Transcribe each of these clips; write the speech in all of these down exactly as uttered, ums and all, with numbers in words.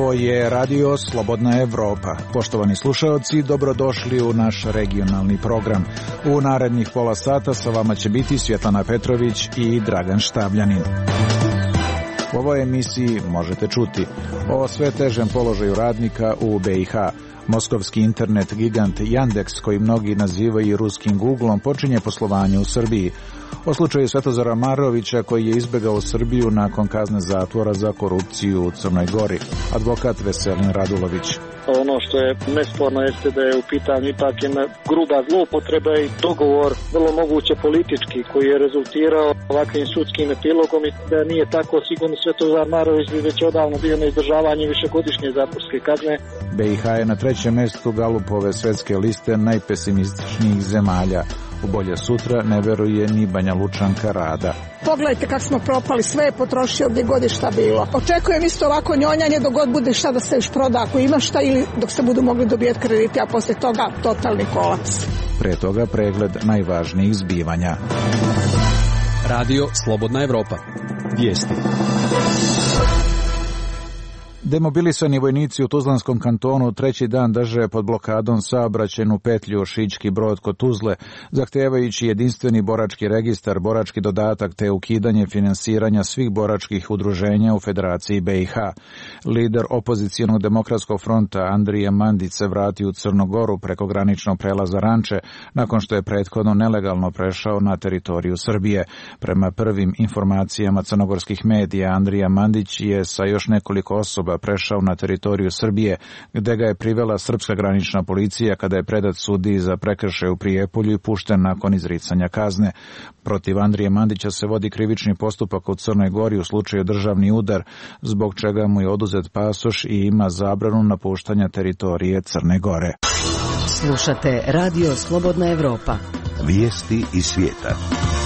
Ovo je Radio Slobodna Evropa. Poštovani slušaoci, dobrodošli u naš regionalni program. U narednih pola sata sa vama će biti Svjetlana Petrović i Dragan Štavljanin. U ovoj emisiji možete čuti o sve težem položaju radnika u B i H. Moskovski internet gigant Yandex, koji mnogi nazivaju ruskim Googlom, počinje poslovanje u Srbiji. O slučaju Svetozara Marovića, koji je izbegao Srbiju nakon kazne zatvora za korupciju u Crnoj Gori. Advokat Veselin Radulović. Ono što je nesporno jeste da je u pitanju ipak jedna gruba zloupotreba i dogovor, vrlo moguće politički, koji je rezultirao ovakvim sudskim epilogom i da nije tako sigurno Svetozar Marović bi već odavno bio na izdržavanju višegodišnje zatvorske kazne. B i H je na trećem mjestu Galupove svetske liste najpesimističnijih zemalja. U bolje sutra ne veruje ni Banja Lučanka Rada. Pogledajte kako smo propali, sve je potrošio gdje god je šta bilo. Očekujem isto ovako njonjanje dok god bude šta da se još proda, ako ima šta, ili dok se budu mogli dobijeti krediti, a poslije toga totalni kolaps. Pre toga pregled najvažnijih zbivanja. Radio Slobodna Evropa. Vijesti. Demobilisani vojnici u Tuzlanskom kantonu treći dan drže pod blokadom saobraćajnu petlju Šički Brod kod Tuzle, zahtevajući jedinstveni borački registar, borački dodatak te ukidanje finansiranja svih boračkih udruženja u Federaciji B i H. Lider opozicijonog demokratskog fronta Andrija Mandić se vratio u Crnu Goru preko graničnog prelaza Ranče, nakon što je prethodno nelegalno prešao na teritoriju Srbije. Prema prvim informacijama crnogorskih medija, Andrija Mandić je sa još nekoliko osoba prešao na teritoriju Srbije, gde ga je privela srpska granična policija kada je predat sudiji za prekršaj u Prijepolju i pušten nakon izricanja kazne. Protiv Andrije Mandića se vodi krivični postupak u Crnoj Gori u slučaju državni udar, zbog čega mu je oduzet pasoš i ima zabranu napuštanja teritorije Crne Gore. Slušate Radio Slobodna Evropa. Vijesti iz svijeta.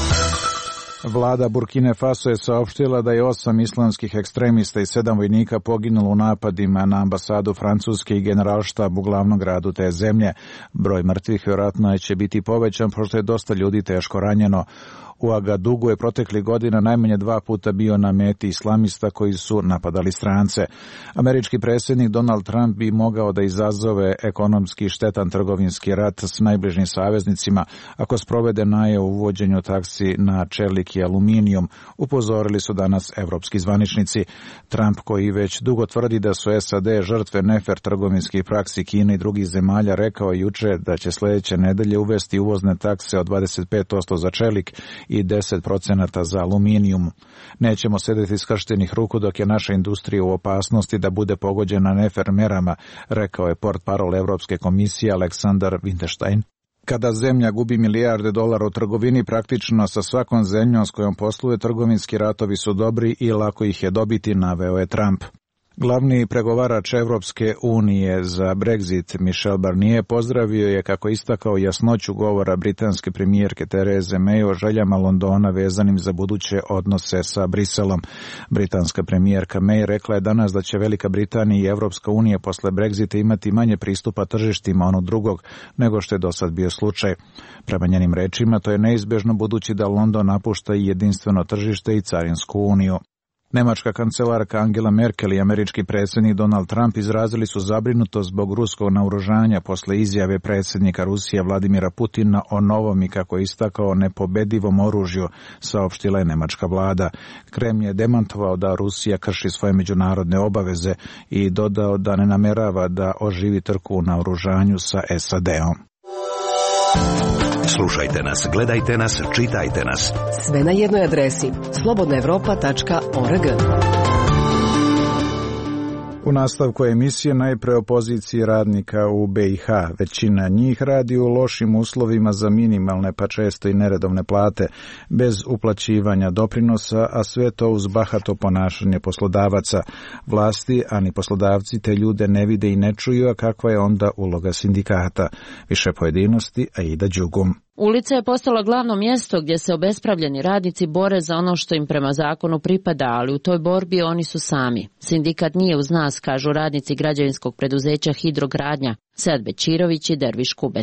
Vlada Burkine Faso je saopštila da je osam islamskih ekstremista i sedam vojnika poginulo u napadima na ambasadu Francuske i generalštab u glavnom gradu te zemlje. Broj mrtvih vjerojatno će biti povećan, pošto je dosta ljudi teško ranjeno. U Agadugu je proteklih godina najmanje dva puta bio na meti islamista koji su napadali strance. Američki predsjednik Donald Trump bi mogao da izazove ekonomski štetan trgovinski rat s najbližnjim saveznicima ako sprovede najavu o uvođenju taksi na čelik i aluminijum, upozorili su danas evropski zvaničnici. Trump, koji već dugo tvrdi da su S A D žrtve nefer trgovinskih praksi Kine i drugih zemalja, rekao je juče da će sljedeće nedelje uvesti uvozne takse od dvadeset pet posto za čelik i deset procenata za aluminijum. Nećemo sedeti skrštenih ruku dok je naša industrija u opasnosti da bude pogođena nefer merama, rekao je portparol Evropske komisije Aleksandar Winterstein. Kada zemlja gubi milijarde dolara u trgovini, praktično sa svakom zemljom s kojom posluje, trgovinski ratovi su dobri i lako ih je dobiti, naveo je Trump. Glavni pregovarač Evropske unije za Brexit, Michel Barnier, pozdravio je, kako istakao, jasnoću govora britanske premijerke Therese May o željama Londona vezanim za buduće odnose sa Briselom. Britanska premijerka May rekla je danas da će Velika Britanija i Evropska unija posle Brexita imati manje pristupa tržištima onog drugog nego što je do sad bio slučaj. Prema njenim rečima, to je neizbježno budući da London napušta i jedinstveno tržište i carinsku uniju. Nemačka kancelarka Angela Merkel i američki predsjednik Donald Trump izrazili su zabrinutost zbog ruskog naoružanja posle izjave predsjednika Rusije Vladimira Putina o novom i, kako je istakao, nepobedivom oružju, saopštila je nemačka vlada. Kreml je demantovao da Rusija krši svoje međunarodne obaveze i dodao da ne namerava da oživi trku u naoružanju sa S A D-om. Slušajte nas, gledajte nas, čitajte nas. Sve na jednoj adresi slobodna evropa tačka org. U nastavku emisije najpre o poziciji radnika u B i H. Većina njih radi u lošim uslovima za minimalne pa često i neredovne plate, bez uplaćivanja doprinosa, a sve to uz bahato ponašanje poslodavaca. Vlasti, a ni poslodavci te ljude ne vide i ne čuju, a kakva je onda uloga sindikata. Više pojedinosti, Aida Đugum. Ulica je postala glavno mjesto gdje se obespravljeni radnici bore za ono što im prema zakonu pripada, ali u toj borbi oni su sami. Sindikat nije uz nas, kažu radnici građevinskog preduzeća Hidrogradnja, Sead Bećirović i Derviš Kubet.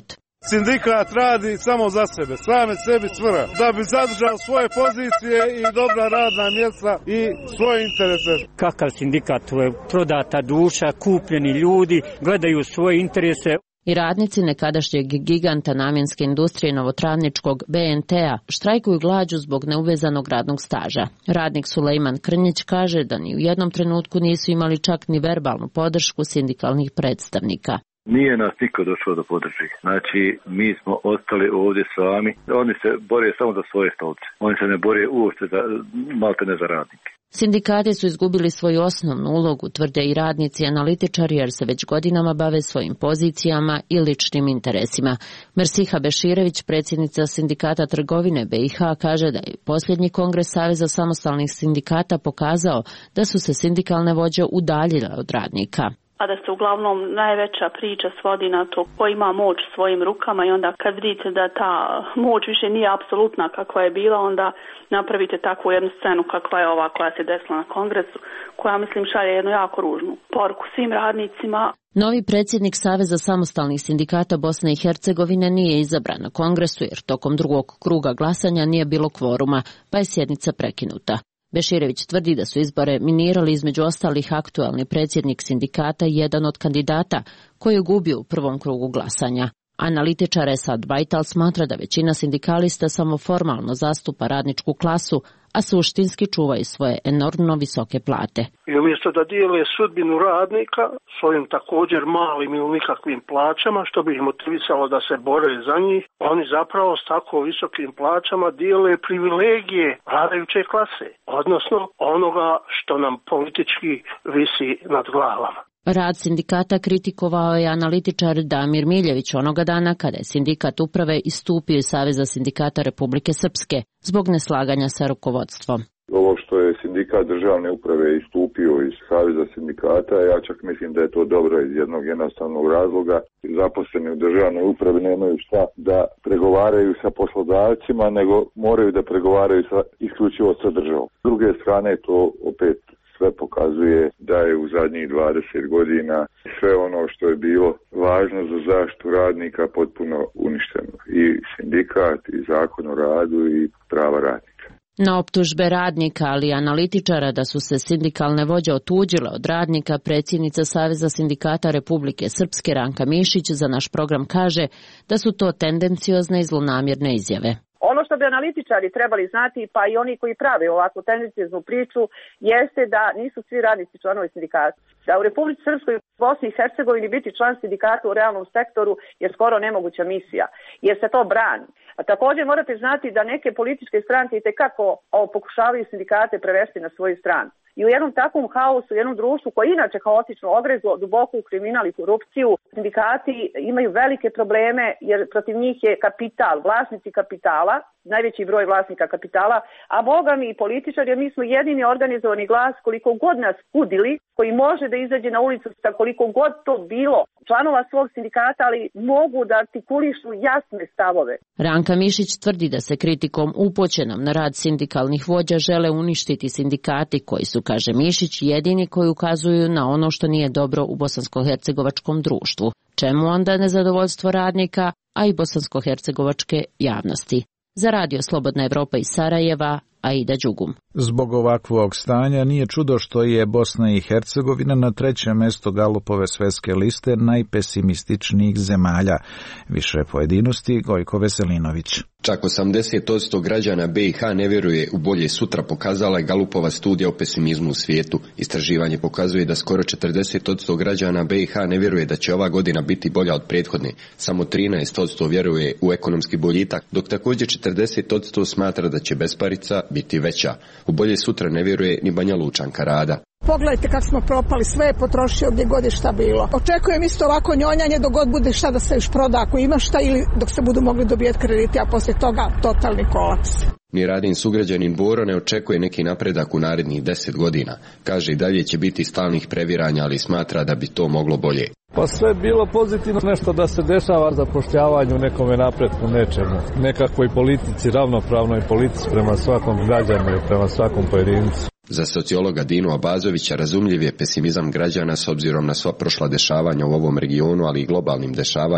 Sindikat radi samo za sebe, same sebi svrha, da bi zadržao svoje pozicije i dobra radna mjesta i svoje interese. Kakav sindikat, to je prodata duša, kupljeni ljudi, gledaju svoje interese. I radnici nekadašnjeg giganta namjenske industrije Novotravničkog B N T-a štrajkuju glađu zbog neuvezanog radnog staža. Radnik Sulejman Krnjić kaže da ni u jednom trenutku nisu imali čak ni verbalnu podršku sindikalnih predstavnika. Nije nas niko došao da podrži. Znači, mi smo ostali ovdje sami. Oni se bore samo za svoje stolce. Oni se ne bore uopšte za, malte ne za radnike. Sindikati su izgubili svoju osnovnu ulogu, tvrde i radnici i analitičari, jer se već godinama bave svojim pozicijama i ličnim interesima. Mersiha Beširević, predsjednica Sindikata trgovine B i H, kaže da je posljednji kongres Saveza samostalnih sindikata pokazao da su se sindikalne vođe udaljile od radnika. A da se uglavnom najveća priča svodi na to ko ima moć svojim rukama i onda kad vidite da ta moć više nije apsolutna kakva je bila, onda napravite takvu jednu scenu kakva je ova koja se desila na kongresu, koja mislim šalje jednu jako ružnu poruku svim radnicima. Novi predsjednik Saveza samostalnih sindikata Bosne i Hercegovine nije izabran na kongresu jer tokom drugog kruga glasanja nije bilo kvoruma, pa je sjednica prekinuta. Beširević tvrdi da su izbore minirali između ostalih aktualni predsjednik sindikata i jedan od kandidata koji je gubio u prvom krugu glasanja. Analitičar Esad Bajtal smatra da većina sindikalista samo formalno zastupa radničku klasu, a suštinski čuvaju svoje enormno visoke plate. I umjesto da dijele sudbinu radnika svojim također malim ili nikakvim plaćama, što bi ih motivisalo da se bore za njih, oni zapravo s tako visokim plaćama dijele privilegije vladajuće klase, odnosno onoga što nam politički visi nad glavama. Rad sindikata kritikovao je analitičar Damir Miljević onoga dana kada je sindikat uprave istupio iz Saveza sindikata Republike Srpske zbog neslaganja sa rukovodstvom. Ovo što je sindikat državne uprave istupio iz Saveza sindikata, ja čak mislim da je to dobro iz jednog jednostavnog razloga. Zaposleni u državnoj upravi nemaju šta da pregovaraju sa poslodavcima, nego moraju da pregovaraju sa, isključivo sa državom. S druge strane to opet sve pokazuje da je u zadnjih dvadeset godina sve ono što je bilo važno za zaštitu radnika potpuno uništeno. I sindikat, i zakon o radu, i prava radnika. Na optužbe radnika, ali i analitičara da su se sindikalne vođe otuđile od radnika, predsjednica Saveza sindikata Republike Srpske Ranka Mišić za naš program kaže da su to tendenciozne i zlonamjerne izjave. Ono što bi analitičari trebali znati, pa i oni koji prave ovakvu tendencioznu priču, jeste da nisu svi radnici članovi sindikata. Da u Republici Srpskoj, Bosni i Hercegovini biti član sindikata u realnom sektoru je skoro nemoguća misija, jer se to brani. A također morate znati da neke političke stranke itekako pokušavaju sindikate prevesti na svoju stranu. I u jednom takvom haosu, u jednom društvu koje je inače haotično ogrezlo duboko u kriminal i korupciju, sindikati imaju velike probleme jer protiv njih je kapital, vlasnici kapitala, najveći broj vlasnika kapitala, a boga mi i političari, jer mi smo jedini organizovani glas koliko god nas kudili, koji može da izađe na ulicu sa koliko god to bilo članova svog sindikata, ali mogu da artikulišu jasne stavove. Ranka Mišić tvrdi da se kritikom upućenom na rad sindikalnih vođa žele uništiti sindikati koji su, kaže Mišić, jedini koji ukazuju na ono što nije dobro u bosansko-hercegovačkom društvu. Čemu onda nezadovoljstvo radnika, a i bosansko-hercegovačke javnosti? Za Radio Slobodna Evropa iz Sarajeva, Aida Đugum. Zbog ovakvog stanja nije čudo što je Bosna i Hercegovina na trećem mjestu Galupove svjetske liste najpesimističnijih zemalja. Više pojedinosti Gojko Veselinović. Čak osamdeset posto građana B i H ne vjeruje u bolje sutra, pokazala je Galupova studija o pesimizmu u svijetu. Istraživanje pokazuje da skoro četrdeset posto građana B i H ne vjeruje da će ova godina biti bolja od prethodne. Samo trinaest posto vjeruje u ekonomski boljitak, dok također četrdeset posto smatra da će besparica biti veća. U bolje sutra ne vjeruje ni Banja Lučanka Rada. Pogledajte kako smo propali, sve je potrošio gdje god je šta bilo. Očekujem isto ovako njonjanje dok god bude šta da se još proda, ako ima šta, ili dok se budu mogli dobijeti krediti, a poslije toga totalni kolaps. Ni Radin sugrađanin Boro ne očekuje neki napredak u narednih deset godina. Kaže i dalje će biti stalnih previranja, ali smatra da bi to moglo bolje. Pa sve je bilo pozitivno, nešto da se dešava zapošljavanju, nekome napretku, nečemu. Nekakvoj politici, ravnopravnoj politici prema svakom građanu i prema svakom pojedincu. Za sociologa Dinu Abazovića razumljiv je pesimizam građana s obzirom na sva prošla dešavanja u ovom regionu, ali i globalnim dešavanjima.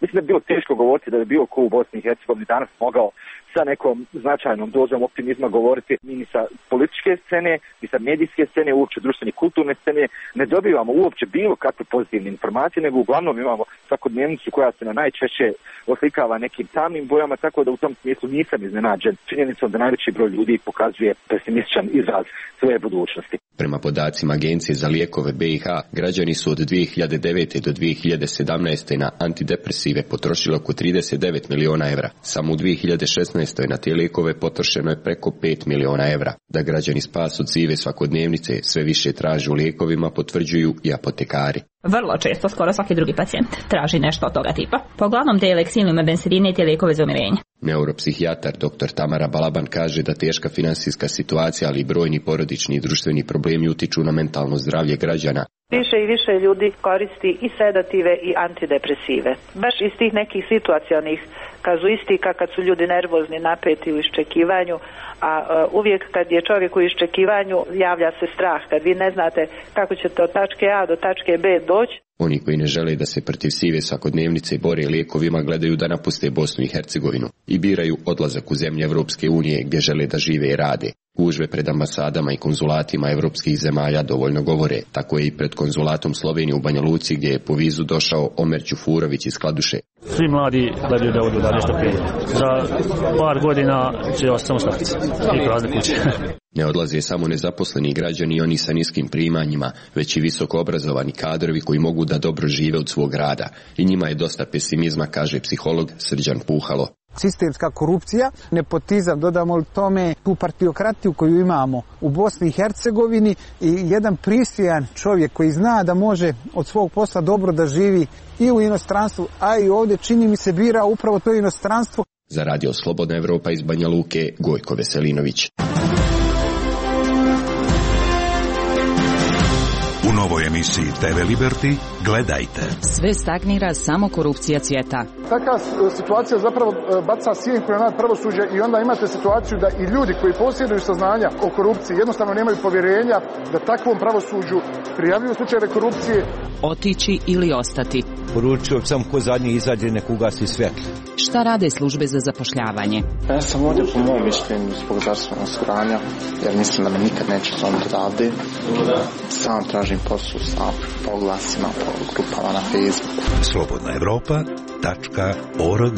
Mislim da bi bilo teško govoriti da bi bilo ko u Bosni i Hercegovini danas mogao sa nekom značajnom dozom optimizma govoriti ni sa političke scene, ni sa medijske scene, uopće društvene kulturne scene. Ne dobivamo uopće bilo kakve pozitivne informacije, nego uglavnom imamo svakodnevnicu koja se na najčešće oslikava nekim tamnim bojama, tako da u tom smislu nisam iznenađen činjenicom da najveći broj ljudi pokazuje pesimističan izraz svoje budućnosti. Prema podacima Agencije za lijekove B i H, građani su od dvije hiljade devete do dvije hiljade sedamnaeste. na antidepresive potrošili oko trideset devet miliona evra. Samo u dvije hiljade šesnaeste. na te lijekove potrošeno je preko pet miliona evra. Da građani spas od sive svakodnevnice sve više traže u lijekovima potvrđuju i apotekari. Vrlo često, skoro svaki drugi pacijent traži nešto od toga tipa. Pa uglavnom te Leksilium, bensedine i te lijekove za umirenje. Neuropsihijatar dr Tamara Balaban kaže da teška finansijska situacija, ali i brojni porodični i društveni problemi utiču na mentalno zdravlje građana. Više i više ljudi koristi i sedative i antidepresive. Baš iz tih nekih situacionih kazuistika kad su ljudi nervozni, napeti u iščekivanju, a uh, uvijek kad je čovjek u iščekivanju javlja se strah. Kad vi ne znate kako ćete od tačke A do tačke B doći. Oni koji ne žele da se protiv sive svakodnevnice bore lijekovima gledaju da napuste Bosnu i Hercegovinu i biraju odlazak u zemlje Evropske unije gdje žele da žive i rade. Gužve pred ambasadama i konzulatima evropskih zemalja dovoljno govore. Tako je i pred konzulatom Slovenije u Banja Luci gdje je po vizu došao Omer Ćufurović iz Kladuše. Svi mladi gledaju da odu da nešto prije. Za par godina će ostati samo starci i prazne kuće. Ne odlaze samo nezaposleni građani i oni sa niskim primanjima, već i visoko obrazovani kadrovi koji mogu da dobro žive od svog rada. I njima je dosta pesimizma, kaže psiholog Srđan Puhalo. Sistemska korupcija, nepotizam, dodamo li tome tu partiokratiju koju imamo u Bosni i Hercegovini i jedan pristojan čovjek koji zna da može od svog posla dobro da živi i u inostranstvu, a i ovdje čini mi se bira upravo to inostranstvo. Za radio Slobodna Evropa iz Banja Luke, Gojko Veselinović. U novoj emisiji te ve Liberty gledajte. Sve stagnira, samo korupcija cvjeta. Takva situacija zapravo baca sjenku na pravosuđe i onda imate situaciju da i ljudi koji posjeduju saznanja o korupciji jednostavno nemaju povjerenja da takvom pravosuđu prijavljuju slučajeve korupcije. Otići ili ostati. Poručujem sam ko zadnji izađe nek ugasi svjetlo. Šta rade službe za zapošljavanje? Ja sam ovdje po mom mišljenju zbog zdravstvenog osiguranja, jer mislim da me nikad neće zvoniti odavde. Sam tražim posao sa oglasima po grupama na Facebooku. slobodna evropa tačka org.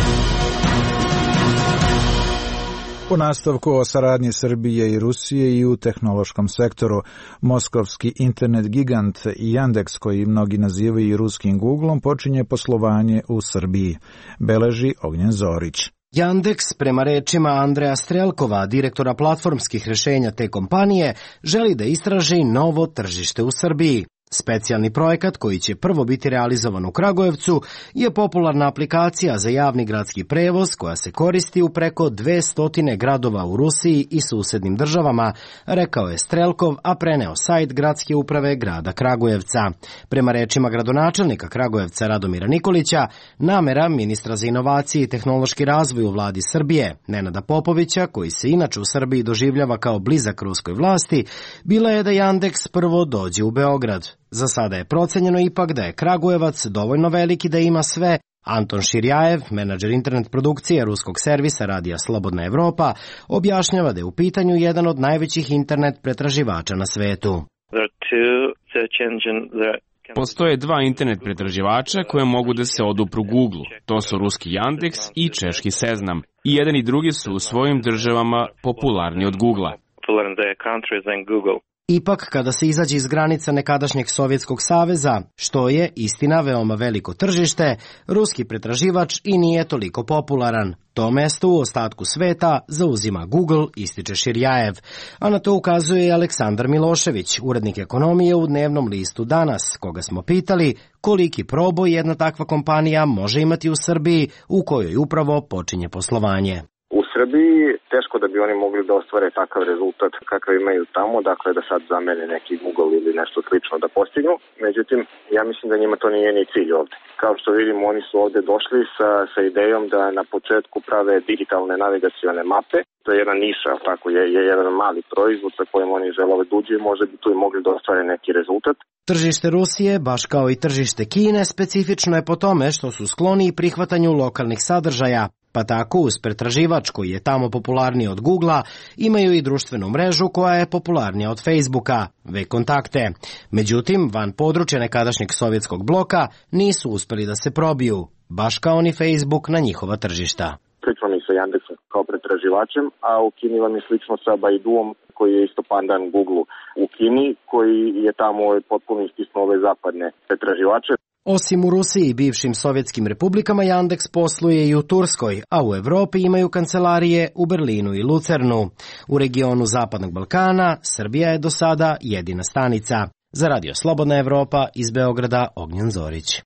U nastavku o saradnji Srbije i Rusije i u tehnološkom sektoru, moskovski internet gigant Yandex, koji mnogi nazivaju i ruskim Googlom, počinje poslovanje u Srbiji, beleži Ognjen Zorić. Yandex, prema rečima Andreja Strelkova, direktora platformskih rješenja te kompanije, želi da istraži novo tržište u Srbiji. Specijalni projekat koji će prvo biti realizovan u Kragujevcu je popularna aplikacija za javni gradski prevoz koja se koristi u preko dvesta gradova u Rusiji i susednim državama, rekao je Strelkov, a preneo sajt gradske uprave grada Kragujevca. Prema rečima gradonačelnika Kragujevca Radomira Nikolića, namera ministra za inovacije i tehnološki razvoj u vladi Srbije, Nenada Popovića, koji se inače u Srbiji doživljava kao blizak ruskoj vlasti, bila je da Yandex prvo dođe u Beograd. Za sada je procenjeno ipak da je Kragujevac dovoljno veliki da ima sve. Anton Širjajev, menadžer internet produkcije ruskog servisa radija Slobodna Evropa, objašnjava da je u pitanju jedan od najvećih internet pretraživača na svetu. Postoje dva internet pretraživača koje mogu da se odupru Google. To su ruski Yandex i češki Seznam. I jedan i drugi su u svojim državama popularni od Googlea. Ipak, kada se izađe iz granica nekadašnjeg Sovjetskog saveza, što je, istina, veoma veliko tržište, ruski pretraživač i nije toliko popularan. To mesto u ostatku sveta zauzima Google, ističe Širjajev. A na to ukazuje i Aleksandar Milošević, urednik ekonomije u dnevnom listu Danas, koga smo pitali koliki proboj jedna takva kompanija može imati u Srbiji u kojoj upravo počinje poslovanje. U Srbiji, teško da bi oni mogli da ostvare takav rezultat kakav imaju tamo, dakle da sad zamene neki Google ili nešto slično da postignu. Međutim, ja mislim da njima to nije ni cilj ovde. Kao što vidimo, oni su ovde došli sa, sa idejom da na početku prave digitalne navigacione mape. To je jedna niša, tako je, je jedan mali proizvod sa kojim oni žele da uđu i možda bi tu i mogli da ostvare neki rezultat. Tržište Rusije, baš kao i tržište Kine, specifično je po tome što su skloni prihvatanju lokalnih sadržaja, pa tako uz pretraživač koji je tamo popularniji od Googlea imaju i društvenu mrežu koja je popularnija od Facebooka, V-kontakte. Međutim, van područja nekadašnjeg sovjetskog bloka nisu uspeli da se probiju, baš kao ni Facebook na njihova tržišta. Slično mi sa Yandexom kao pretraživačem, a u Kini vam je slično sa Baiduom koji je isto pandan Googleu u Kini, koji je tamo potpuno istisnuo ove zapadne pretraživače. Osim u Rusiji i bivšim sovjetskim republikama, Yandex posluje i u Turskoj, a u Evropi imaju kancelarije u Berlinu i Lucernu. U regionu Zapadnog Balkana Srbija je do sada jedina stanica. Za Radio Slobodna Evropa iz Beograda, Ognjen Zorić.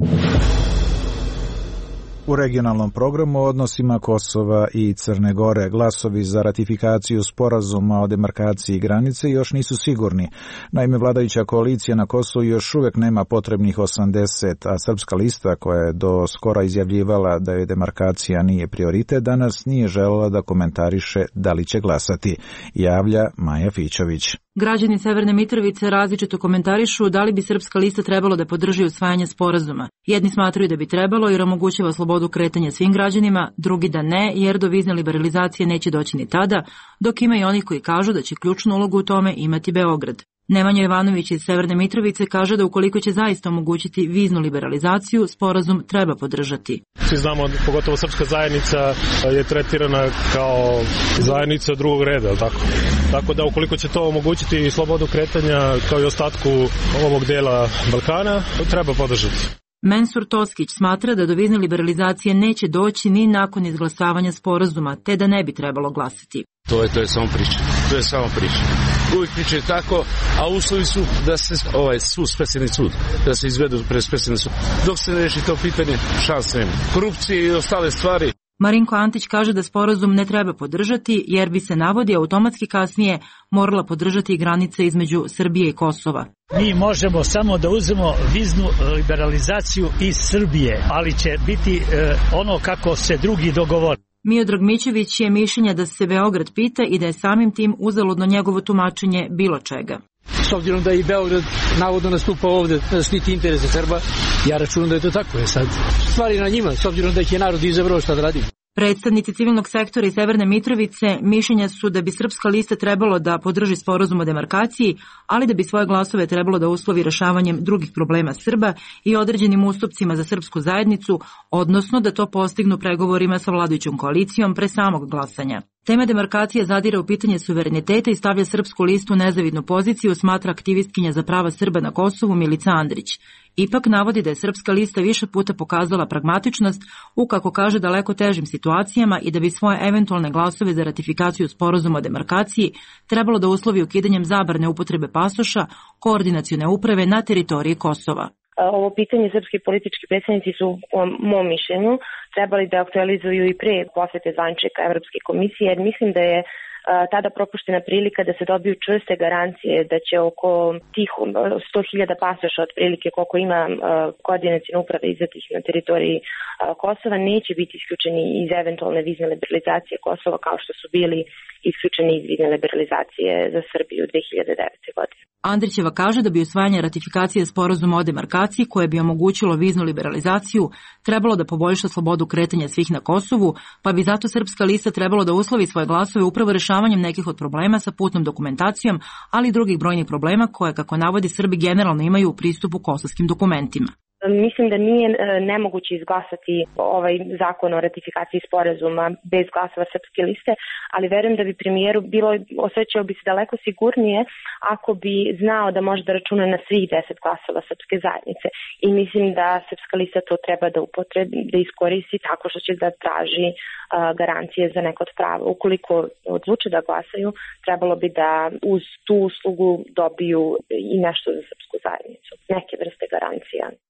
U regionalnom programu o odnosima Kosova i Crne Gore glasovi za ratifikaciju sporazuma o demarkaciji granice još nisu sigurni. Naime, vladajuća koalicija na Kosovu još uvek nema potrebnih osamdeset, a Srpska lista, koja je do skora izjavljivala da joj demarkacija nije prioritet, danas nije želela da komentariše da li će glasati, javlja Maja Fićović. Građani Severne Mitrovice različito komentarišu da li bi Srpska lista trebalo da podrži usvajanje sporazuma. Jedni smatraju da bi trebalo jer omogućava slobodu kretanja svim građanima, drugi da ne jer do vizne liberalizacije neće doći ni tada, dok ima i onih koji kažu da će ključnu ulogu u tome imati Beograd. Nemanja Jovanović iz Severne Mitrovice kaže da ukoliko će zaista omogućiti viznu liberalizaciju, sporazum treba podržati. Svi znamo, pogotovo srpska zajednica je tretirana kao zajednica drugog reda, tako? Tako da ukoliko će to omogućiti slobodu kretanja kao i ostatku ovog dela Balkana, treba podržati. Mensur Toskić smatra da do vizne liberalizacije neće doći ni nakon izglasavanja sporazuma, te da ne bi trebalo glasati. To je, to je samo priča. To je samo priča. Uvijek pričaju tako, a uslovi su da se ovaj sud, specijalni sud, da se izvedu pred specijalni sud. Dok se ne reši to pitanje, šanse nema. Korupcije i ostale stvari. Marinko Antić kaže da sporazum ne treba podržati, jer bi se, navodi, automatski kasnije morala podržati i granice između Srbije i Kosova. Mi možemo samo da uzmemo viznu liberalizaciju iz Srbije, ali će biti e, ono kako se drugi dogovore. Miodrag Mićević je mišljenja da se Beograd pita i da je samim tim uzaludno njegovo tumačenje bilo čega. S obzirom da i Beograd navodno nastupa ovde da štiti interese Srba, ja računam da je to tako. Je sad stvari na njima, s obzirom da ih je narod izabrao, šta da radim. Predstavnici civilnog sektora iz Severne Mitrovice mišljenja su da bi Srpska lista trebalo da podrži sporazum o demarkaciji, ali da bi svoje glasove trebalo da uslovi rešavanjem drugih problema Srba i određenim ustupcima za srpsku zajednicu, odnosno da to postignu pregovorima sa vladajućom koalicijom pre samog glasanja. Tema demarkacije zadire u pitanje suvereniteta i stavlja Srpsku listu u nezavidnu poziciju, smatra aktivistkinja za prava Srba na Kosovu Milica Andrić. Ipak navodi da je Srpska lista više puta pokazala pragmatičnost u, kako kaže, daleko težim situacijama i da bi svoje eventualne glasove za ratifikaciju sporazuma o demarkaciji trebalo da uslovi ukidanjem zabrane upotrebe pasoša koordinacione uprave na teritoriji Kosova. Ovo pitanje srpski politički predstavnici su, po mom mišljenju, trebali da aktualizuju i pre posete zvaničnika Evropske komisije, jer mislim da je tada propuštena prilika da se dobiju čvrste garancije da će oko tih sto hiljada pasoša otprilike koliko ima koordinacione uprave izdatih na teritoriji Kosova neće biti isključeni iz eventualne vizne liberalizacije Kosova kao što su bili isključeni iz vizne liberalizacije za Srbiju dve hiljade devete. godine. Andrićeva kaže da bi usvajanje ratifikacije sporazuma o demarkaciji koje bi omogućilo viznu liberalizaciju trebalo da poboljša slobodu kretanja svih na Kosovu, pa bi zato Srpska lista trebalo da uslovi svoje glasove upravo rešavanjem nekih od problema sa putnom dokumentacijom, ali i drugih brojnih problema koje, kako navodi, Srbi generalno imaju u pristupu kosovskim dokumentima. Mislim da nije nemoguće izglasati ovaj zakon o ratifikaciji sporazuma bez glasova Srpske liste, ali verujem da bi premijeru bilo, osjećao bi se daleko sigurnije ako bi znao da može da računa na svih deset glasova Srpske zajednice. I mislim da Srpska lista to treba da upotrebi, da iskoristi tako što će da traži uh, garancije za neko od prava. Ukoliko odluče da glasaju, trebalo bi da uz tu uslugu dobiju i nešto za Srpsku zajednicu, neke vrste garancija.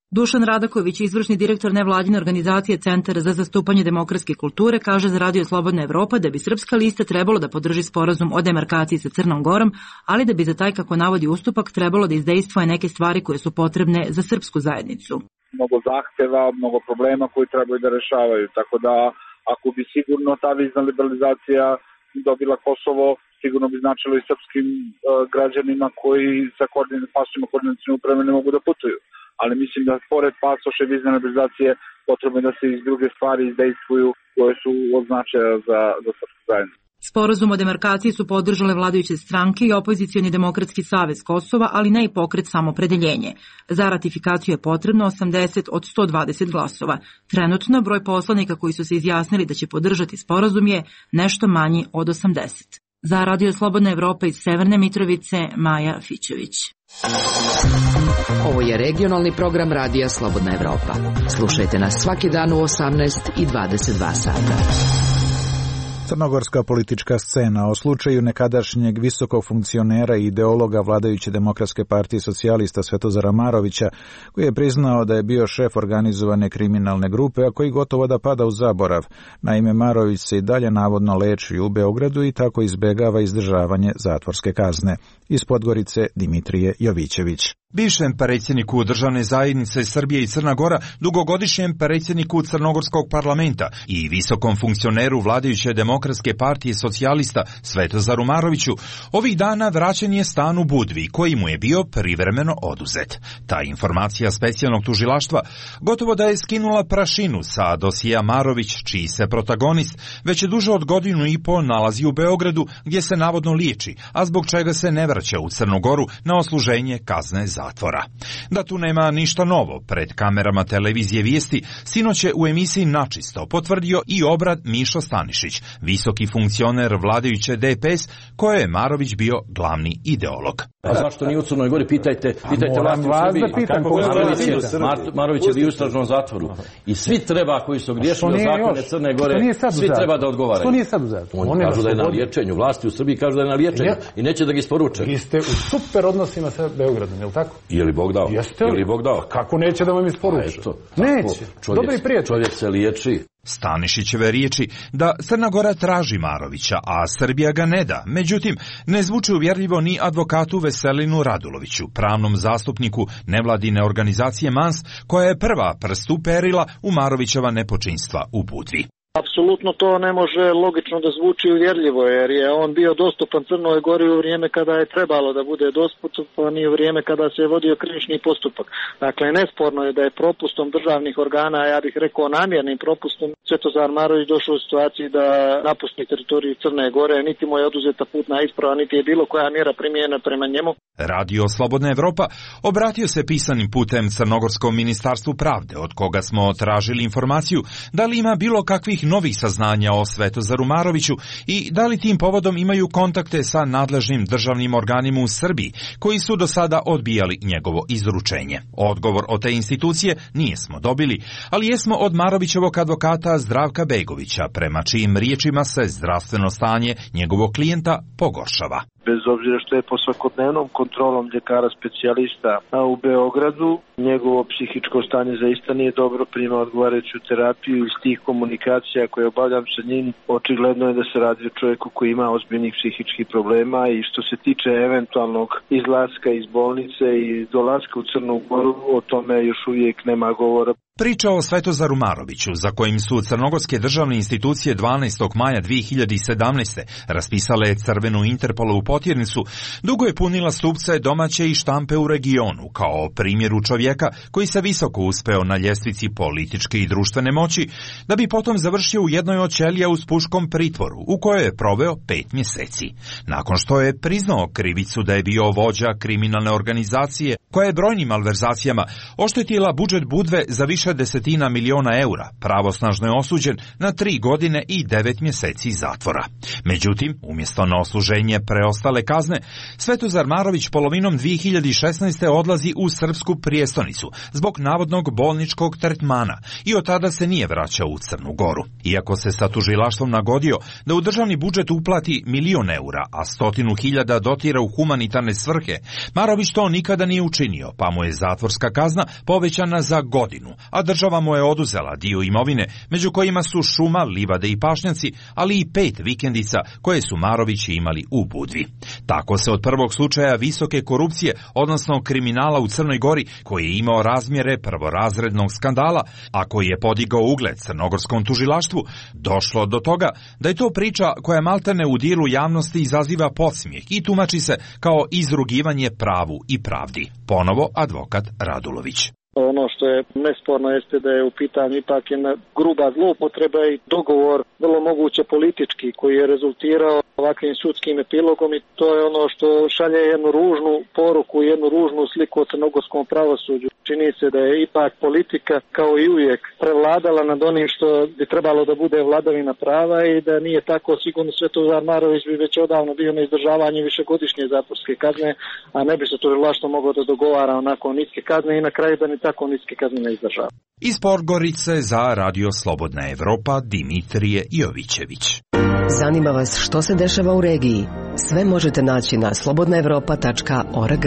Dušan Radaković, izvršni direktor nevladine organizacije Centar za zastupanje demokratske kulture, kaže za Radio Slobodna Evropa da bi Srpska lista trebalo da podrži sporazum o demarkaciji sa Crnom Gorom, ali da bi za taj, kako navodi ustupak, trebalo da izdejstvuje neke stvari koje su potrebne za srpsku zajednicu. Mnogo zahteva, mnogo problema koji trebaju da rešavaju, tako da ako bi sigurno ta vizna liberalizacija dobila Kosovo, sigurno bi značilo i srpskim uh, građanima koji sa pasovima koordinacijne uprave ne mogu da putuju. Ali mislim da pored pasoše vizne liberalizacije potrebno da se iz druge stvari izdejstvuju koje su od značaja za, za srpsku zajednicu. Sporazum o demarkaciji su podržale vladajuće stranke i opozicioni demokratski savez Kosova, ali ne i pokret Samopredeljenje. Za ratifikaciju je potrebno osamdeset od sto dvadeset glasova. Trenutno broj poslanika koji su se izjasnili da će podržati sporazum je nešto manji od osamdeset. Za Radio Slobodna Evropa iz Severne Mitrovice, Maja Fićević. Ovo je regionalni program Radija Slobodna Evropa. Slušajte nas svaki dan u osamnaest i dvadeset dva sata. Crnogorska politička scena o slučaju nekadašnjeg visokog funkcionera i ideologa vladajuće Demokratske partije socijalista Svetozara Marovića, koji je priznao da je bio šef organizovane kriminalne grupe, a koji gotovo da pada u zaborav. Naime, Marović se i dalje navodno leči u Beogradu i tako izbegava izdržavanje zatvorske kazne. Iz Podgorice Dimitrije Jovićević. Bivšem predsjedniku državne zajednice Srbije i Crna Gora, dugogodišnjem predsjedniku Crnogorskog parlamenta i visokom funkcioneru vladajuće Demokratske partije socijalista Svetozaru Maroviću, ovih dana vraćen je stan u Budvi, koji mu je bio privremeno oduzet. Ta informacija specijalnog tužilaštva gotovo da je skinula prašinu sa dosija Marović, čiji se protagonist već je duže od godinu i po nalazi u Beogradu, gdje se navodno liječi, a zbog čega se ne vraća u Crnu Goru na odsluženje kazne zatvora. Da tu nema ništa novo, pred kamerama televizije Vijesti sinoć je u emisiji Načisto potvrdio i obrad Mišo Stanišić, visoki funkcioner vladajuće D P S, koje je Marović bio glavni ideolog. A zašto nije u Crnoj Gori? Pitajte, pitajte vlasti u Srbiji. Marović je, Marović je bio u istražnom zatvoru. I svi treba, koji su griješili o zakone Crne Gore, svi treba da odgovaraju. Što nije sad u zatvoru? Oni kažu da je na liječenju. Vlasti u Srbiji kažu da je na liječenju i neće da ga isporuče. Vi ste u super odnosima sa Beogradom, je li tako? Je li Bog dao? Jeste li? Je li Bog dao? Kako neće da vam isporuče? Neće. Dobri prijatelj. Čovjek se liječi. Stanišićeve riječi da Crna Gora traži Marovića, a Srbija ga ne da. Međutim, ne zvuči uvjerljivo ni advokatu Veselinu Raduloviću, pravnom zastupniku nevladine organizacije M A N S, koja je prva prst uperila u Marovićeva nepočinstva u Budvi. Apsolutno to ne može logično da zvuči uvjerljivo, jer je on bio dostupan Crnoj Gori u vrijeme kada je trebalo da bude dostupan i u vrijeme kada se je vodio krivični postupak. Dakle, nesporno je da je propustom državnih organa, ja bih rekao namjernim propustom, Svetozar Marović došao u situaciji da napusti teritoriju Crne Gore, niti mu je oduzeta putna isprava, niti je bilo koja mjera primijenjena prema njemu. Radio Slobodna Evropa obratio se pisanim putem Crnogorskom ministarstvu pravde, od koga smo tražili informaciju da li ima bilo kakvih novih saznanja o Svetozaru Maroviću i da li tim povodom imaju kontakte sa nadležnim državnim organima u Srbiji, koji su do sada odbijali njegovo izručenje. Odgovor od te institucije nijesmo dobili, ali jesmo od Marovićevog advokata Zdravka Begovića, prema čijim riječima se zdravstveno stanje njegovog klijenta pogoršava. Bez obzira što je po svakodnevnom kontrolom ljekara specijalista u Beogradu, njegovo psihičko stanje zaista nije dobro, prima odgovarajuću terapiju. Iz tih komunikacija koje obavljam sa njim, očigledno je da se radi o čovjeku koji ima ozbiljnih psihičkih problema, i što se tiče eventualnog izlaska iz bolnice i dolaska u Crnu Goru, o tome još uvijek nema govora. Priča o Svetozaru Maroviću, za kojim su crnogorske državne institucije dvanaestog maja dvije hiljade sedamnaeste raspisale crvenu Interpolovu potjernicu, dugo je punila stupce domaće i štampe u regionu, kao primjeru čovjeka koji se visoko uspeo na ljestvici političke i društvene moći, da bi potom završio u jednoj od ćelija u Spuškom pritvoru, u kojoj je proveo pet mjeseci. Nakon što je priznao krivicu da je bio vođa kriminalne organizacije, koja je brojnim malverzacijama oštetila budžet Budve za više više desetina miliona eura, pravosnažno je osuđen na tri godine i devet mjeseci zatvora. Međutim, umjesto na odsluženje preostale kazne, Svetozar Marović polovinom dvije hiljade šesnaeste. odlazi u srpsku prijestolnicu zbog navodnog bolničkog tretmana i od tada se nije vraćao u Crnu Goru. Iako se sa tužilaštvom nagodio da u državni budžet uplati milion eura, a stotinu hiljada dotira u humanitarne svrhe, Marović to nikada nije učinio, pa mu je zatvorska kazna povećana za godinu, a država mu je oduzela dio imovine, među kojima su šuma, livade i pašnjaci, ali i pet vikendica koje su Marovići imali u Budvi. Tako se od prvog slučaja visoke korupcije, odnosno kriminala u Crnoj Gori, koji je imao razmjere prvorazrednog skandala, a koji je podigao ugled crnogorskom tužilaštvu, došlo do toga da je to priča koja maltene u dilu javnosti izaziva podsmijeh i tumači se kao izrugivanje pravu i pravdi. Ponovo advokat Radulović. Ono što je nesporno jeste da je u pitanju ipak jedna gruba zloupotreba i dogovor, vrlo moguće politički, koji je rezultirao ovakvim sudskim epilogom i to je ono što šalje jednu ružnu poruku, jednu ružnu sliku o crnogorskom pravosuđu. Čini se da je ipak politika kao i uvijek prevladala nad onim što bi trebalo da bude vladavina prava i da nije tako, sigurno Svetozar Marović bi već odavno bio na izdržavanju višegodišnje zatvorske kazne, a ne bi se tužilaštvo moglo da dogovara onako niske kazne i na kraju da ni tako niske kazne ne izdržava. Iz Podgorice za Radio Slobodna Evropa Dimitrije Jovićević. Zanima vas što se dešava u regiji? Sve možete naći na slobodna evropa tačka org.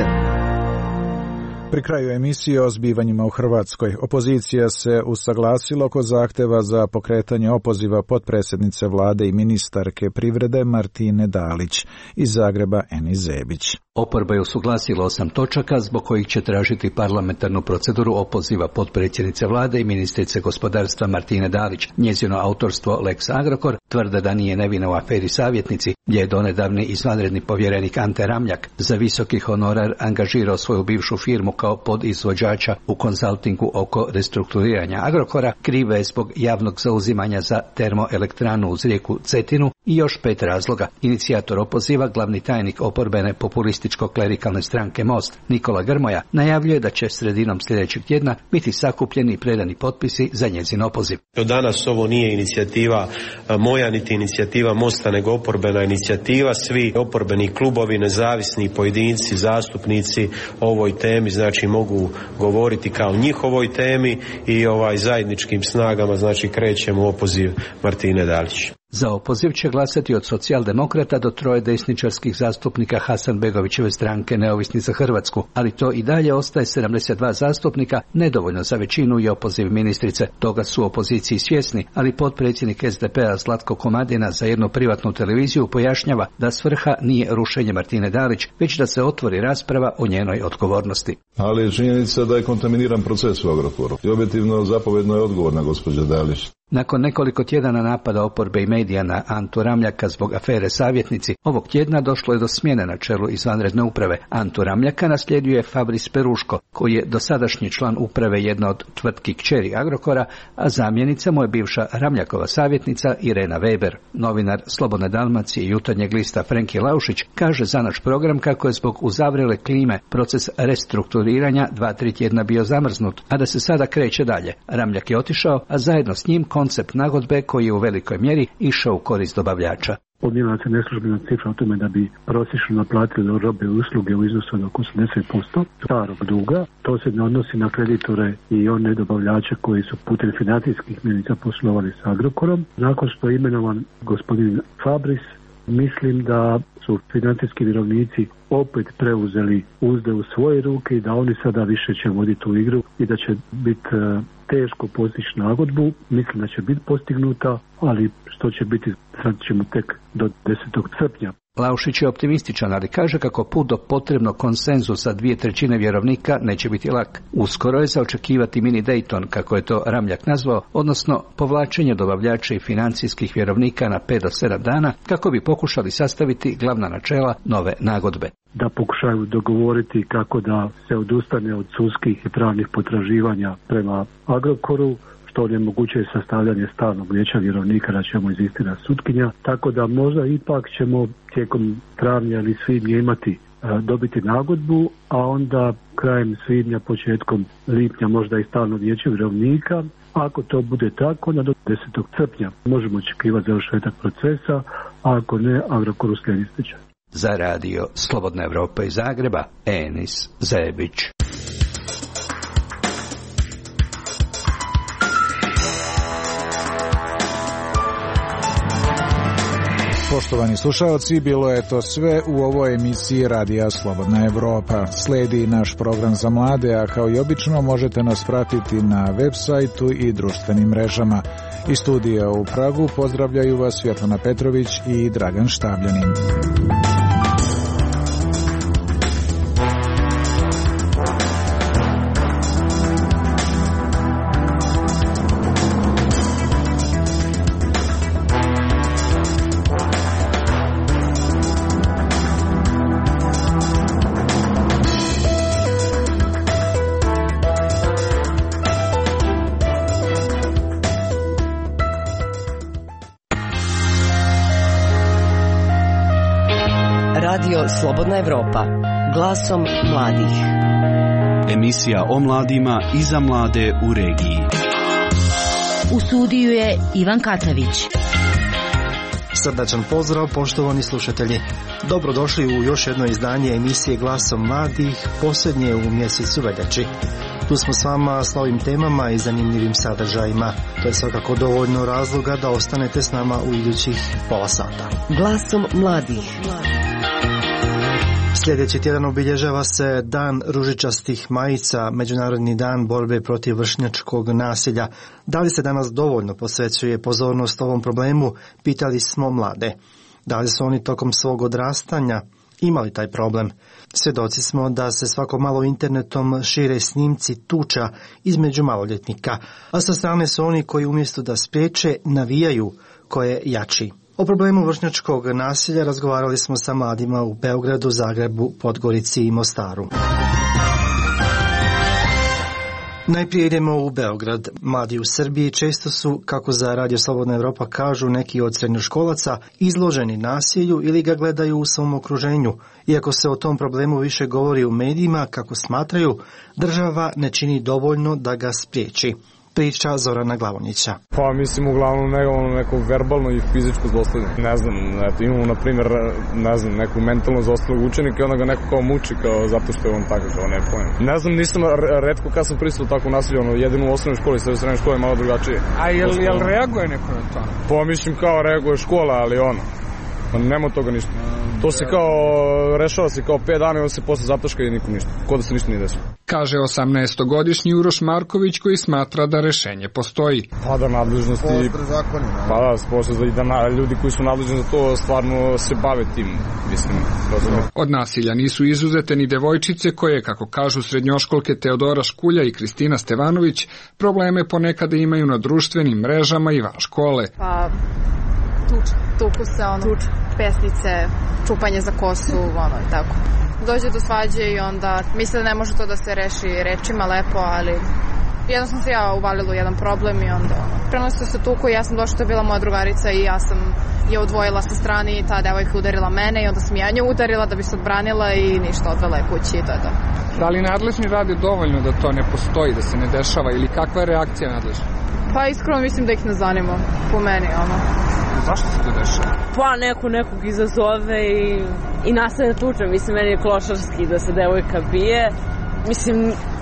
Pri kraju emisije o zbivanjima u Hrvatskoj, opozicija se usaglasila oko zahteva za pokretanje opoziva potpredsjednice vlade i ministarke privrede Martine Dalić. Iz Zagreba Eni Zebić. Oporba je usuglasila osam točaka zbog kojih će tražiti parlamentarnu proceduru opoziva potpredsjednice vlade i ministrice gospodarstva Martine Dalić. Njezino autorstvo Lex Agrokor tvrde da nije nevina u aferi Savjetnici, gdje je donedavni izvanredni povjerenik Ante Ramljak za visoki honorar angažirao svoju bivšu firmu kao podizvođača u konzultingu oko restrukturiranja Agrokora. Kriva je zbog javnog zauzimanja za termoelektranu uz rijeku Cetinu i još pet razloga. Inicijator opoziva, glavni tajnik oporbene populističko-klerikalne stranke Most, Nikola Grmoja, najavljuje da će sredinom sljedećeg tjedna biti sakupljeni i predani potpisi za njezin opoziv. Do danas ovo nije inicijativa moja, niti inicijativa Mosta, nego oporbena inicijativa. Svi oporbeni klubovi, nezavisni pojedinci, zastupnici o ovoj temi, znači mogu govoriti kao njihovoj temi i ovaj zajedničkim snagama, znači krećemo u opoziv Martine Dalić. Za opoziv će glasati od socijaldemokrata do troje desničarskih zastupnika Hasanbegovićeve stranke Neovisni za Hrvatsku, ali to i dalje ostaje sedamdeset dva zastupnika, nedovoljno za većinu i opoziv ministrice. Toga su opoziciji svjesni, ali potpredsjednik es de pe a Zlatko Komadina za jednu privatnu televiziju pojašnjava da svrha nije rušenje Martine Dalić, već da se otvori rasprava o njenoj odgovornosti. Ali je činjenica da je kontaminiran proces u Agrokoru i objektivno zapovjedno je odgovorna gospođa Dalić. Nakon nekoliko tjedana napada oporbe i medija na Antu Ramljaka zbog afere Savjetnici, ovog tjedna došlo je do smjene na čelu izvanredne uprave. Antu Ramljaka naslijedio Fabris Peruško, koji je dosadašnji član uprave jedne od tvrtki kćeri Agrokora, a zamjenica mu je bivša Ramljakova savjetnica Irena Weber. Novinar Slobodne Dalmacije i Jutarnjeg lista Frenki Laušić kaže za naš program kako je zbog uzavrele klime proces restrukturiranja dva, tri tjedna bio zamrznut, a da se sada kreće dalje. Ramljak je otišao, a zajedno s njim koncept nagodbe koji je u velikoj mjeri išao u korist dobavljača. Objavila se neslužbena cifra o tome da bi prosječno naplatili robe i usluge u iznosu od oko osamdeset posto starog duga. To se ne odnosi na kreditore i one dobavljače koji su putem financijskih mjenica poslovali s Agrokorom. Nakon što je imenovan gospodin Fabris, mislim da su financijski vjerovnici opet preuzeli uzde u svoje ruke i da oni sada više će voditi tu igru i da će biti teško postići nagodbu. Mislim da će biti postignuta, ali što će biti sad ćemo tek do desetog srpnja. Laušić je optimističan, ali kaže kako put do potrebnog konsenzusa dvije trećine vjerovnika neće biti lak. Uskoro je za očekivati mini Dayton, kako je to Ramljak nazvao, odnosno povlačenje dobavljača i financijskih vjerovnika na pet do sedam dana, kako bi pokušali sastaviti glavna načela nove nagodbe. Da pokušaju dogovoriti kako da se odustane od sudskih i pravnih potraživanja prema Agrokoru, što onemogućuje sastavljanje stalnog vijeća vjerovnika, da ćemo izistira sutkinja, tako da možda ipak ćemo tijekom travnja ili svibnja imati dobiti nagodbu, a onda krajem svibnja, početkom lipnja možda i stalno vijeće vjerovnika. Ako to bude tako, onda do desetog srpnja možemo očekivati završetak procesa, a ako ne, Agrokor uslijedi stečaj. Za radio Slobodna Evropa iz Zagreba, Enis Zebić. Poštovani slušalci, bilo je to sve u ovoj emisiji Radija Slobodna Evropa. Slijedi naš program za mlade, a kao i obično možete nas pratiti na web sajtu i društvenim mrežama. Iz studija u Pragu pozdravljaju vas Svjetlana Petrović i Dragan Štabljanin. Radio Slobodna Evropa, glasom mladih. Emisija o mladima i za mlade u regiji. U studiju je Ivan Katavić. Srdačan pozdrav, poštovani slušatelji. Dobrodošli u još jedno izdanje emisije Glasom mladih, posljednje u mjesecu veljači. Tu smo s vama s novim temama i zanimljivim sadržajima. To je svakako dovoljno razloga da ostanete s nama u idućih pola sata. Glasom mladih. Sljedeći tjedan obilježava se Dan ružičastih majica, Međunarodni dan borbe protiv vršnjačkog nasilja. Da li se danas dovoljno posvećuje pozornost ovom problemu, pitali smo mlade. Da li su oni tokom svog odrastanja imali taj problem? Svjedoci smo da se svako malo internetom šire snimci tuča između maloljetnika, a sa strane su oni koji umjesto da spriječe navijaju ko je jači. O problemu vršnjačkog nasilja razgovarali smo sa mladima u Beogradu, Zagrebu, Podgorici i Mostaru. Najprije idemo u Beograd. Mladi u Srbiji često su, kako za Radio Slobodna Evropa kažu neki od srednjoškolaca, izloženi nasilju ili ga gledaju u svom okruženju. Iako se o tom problemu više govori u medijima, kako smatraju, država ne čini dovoljno da ga spriječi. Priča Zorana Glavonjića. Pa mislim uglavnom ne, ono, neko verbalno i fizičko zlostavljanje. Ne znam, eto, imamo na primjer, ne znam, neku mentalno zlostavljog učenika i onda ga neko kao muči kao zato što je on tako, kao ne pojem. Ne znam, nisam retko kad sam pristao tako nasilje, ono, jedino u osnovnoj školi, sve u srednjoj školi je malo drugačije. A jel, jel reaguje neko na to? Pa mislim kao reaguje škola, ali ono, nema toga ništa. To se kao, rešava se kao pet dana i on se posle zataška i nikom ništa. Ko da se ništa nije desilo. Kaže osamnaestogodišnji Uroš Marković koji smatra da rešenje postoji. Pa da nadležnosti... Postre zakoni. Pa da, postre i da na, ljudi koji su nadležni za to stvarno se bave tim, mislim. Razumno. Od nasilja nisu izuzete ni devojčice koje, kako kažu srednjoškolke Teodora Škulja i Kristina Stevanović, probleme ponekada imaju na društvenim mrežama i van škole. Pa... Tuč, tuku se, ono, tuč, pesnice, čupanje za kosu, ono, tako. Dođe do svađe i onda misle da ne može to da se reši rečima lepo, ali jedno sam se ja uvalila u jedan problem i onda, ono, prenosio se tuku i ja sam došla, to je bila moja drugarica i ja sam je odvojila sa strane i ta devojka udarila mene i onda sam ja nju udarila da bi se odbranila i ništa, odvela je kući i to je to. Da li nadležni rade dovoljno da to ne postoji, da se ne dešava ili kakva je reakcija nadležna? Pa iskreno mislim da ih ne zanima, po meni, ono. Zašto se to dešava? Pa neko nekog izazove i, i nastane tuča. Mislim, meni je klošarski da se devojka bije. Mislim,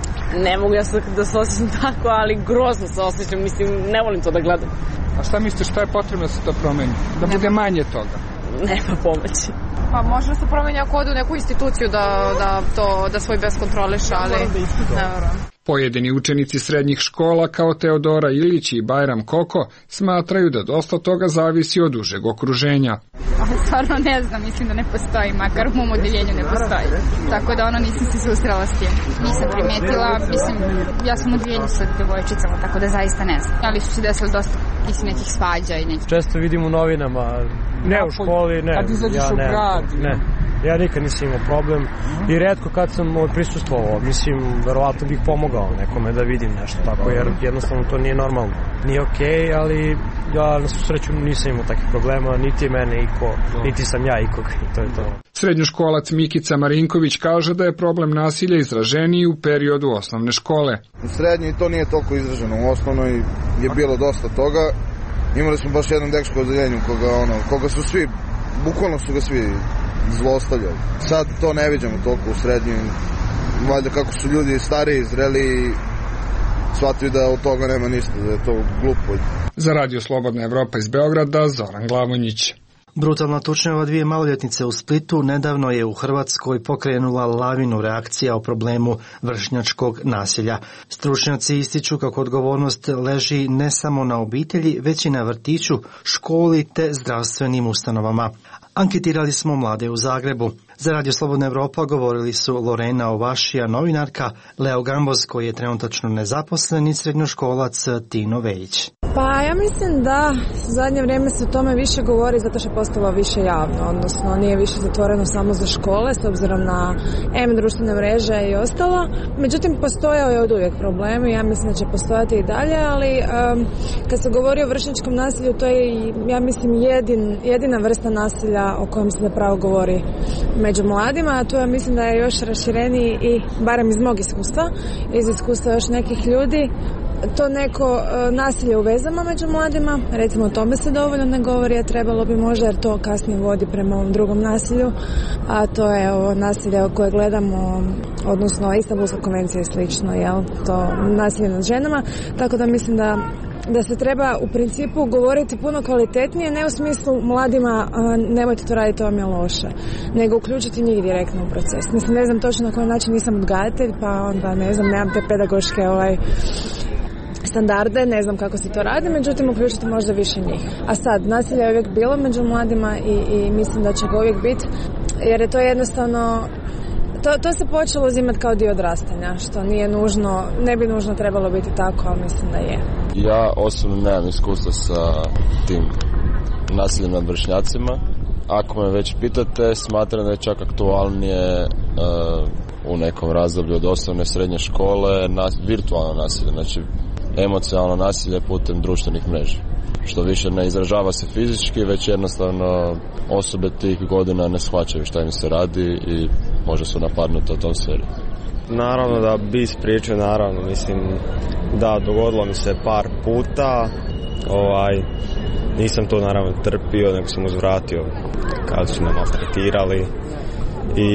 ne mogu ja sad da se osjećam tako, ali grozno se osjećam. Mislim, ne volim to da gledam. A šta misliš, šta je potrebno da se to promeni? Da bude nema. Manje toga? Nema pomoći. Pa može da se promeni ako ode u neku instituciju da, da, to, da svoj bes kontroliše, ali ne verujem. Pojedini učenici srednjih škola kao Teodora Ilić i Bajram Koko smatraju da dosta toga zavisi od užeg okruženja. Stvarno ne znam, mislim da ne postoji, makar u mom odeljenju ne postoji. Tako da ono nisam se susrela s tim. Nisam primetila, mislim, ja sam u odeljenju sa devojčicama, tako da zaista ne znam. Ali su se desili dosta mislim, nekih svađa i nekih. Često vidim u novinama, ne u školi, ne. Kad izađeš ja, u grad. Ne. Ja nikad nisam imao problem i retko kad sam prisustvovao, mislim, verovatno bih pomogao nekome da vidim nešto tako, jer jednostavno to nije normalno. Nije okej, okay, ali ja na svu sreću nisam imao takvih problema, niti mene iko, niti sam ja ikog, i to je to. Srednjoškolac Mikica Marinković kaže da je problem nasilja izraženiji u periodu osnovne škole. U srednjoj to nije toliko izraženo, u osnovnoj je bilo dosta toga. Imali smo baš jednom dečko odeljenju koga, ono, koga su svi, bukvalno su ga svi zlostavljali. Sad to ne viđamo toliko u srednjoj, valjda kako su ljudi stariji, zreli, shvatili da od toga nema ništa, da je to glupo. Za Radio Slobodna Evropa iz Beograda, Zoran Glavonjić. Brutalna tučnjava dvije maloljetnice u Splitu nedavno je u Hrvatskoj pokrenula lavinu reakcija o problemu vršnjačkog nasilja. Stručnjaci ističu kako odgovornost leži ne samo na obitelji, već i na vrtiću, školi te zdravstvenim ustanovama. Anketirali smo mlade u Zagrebu. Za Radio Slobodna Evropa govorili su Lorena Ovašija, novinarka, Leo Gamboz, koji je trenutačno nezaposlen, i srednjoškolac Tino Veljić. Pa ja mislim da u zadnje vrijeme se o tome više govori zato što je postalo više javno, odnosno nije više zatvoreno samo za škole s obzirom na em društvene mreže i ostalo. Međutim, postojao je od uvijek problem i ja mislim da će postojati i dalje, ali um, kad se govori o vršnjačkom nasilju, to je, ja mislim, jedin, jedina vrsta nasilja o kojem se zapravo govori među mladima, a to ja mislim da je još rašireniji i barem iz mog iskustva, iz iskustva još nekih ljudi, to neko uh, nasilje u vezama među mladima, recimo o tome se dovoljno ne govori, a trebalo bi možda, jer to kasnije vodi prema ovom drugom nasilju, a to je ovo nasilje koje gledamo, odnosno Istanbulska konvencija je slično, jel, to nasilje nad ženama, tako da mislim da da se treba u principu govoriti puno kvalitetnije, ne u smislu mladima a, nemojte to raditi, to vam je loše, nego uključiti njih direktno u proces. Mislim, ne znam točno na koji način, nisam odgajatelj, pa onda ne znam, nemam te pedagoške ovaj, standarde, ne znam kako se to radi, međutim uključiti možda više njih. A sad, nasilje je uvijek bilo među mladima i, i mislim da će ga uvijek biti, jer je to jednostavno, to, to se počelo uzimati kao dio odrastanja, što nije nužno, ne bi nužno trebalo biti tako, ali mislim da je. Ja osobno nemam iskustva sa tim nasiljem nad vršnjacima. Ako me već pitate, smatram da je čak aktualnije uh, u nekom razdoblju od osnovne srednje škole na, virtualno nasilje, znači emocionalno nasilje putem društvenih mreža. Što više ne izražava se fizički, već jednostavno osobe tih godina ne shvaćaju šta im se radi i možda su napadnute u tom sferi. Naravno da bi spriječio, naravno, mislim da dogodilo mi se par puta, ovaj, nisam to naravno trpio, nego sam uzvratio kad su me maltretirali i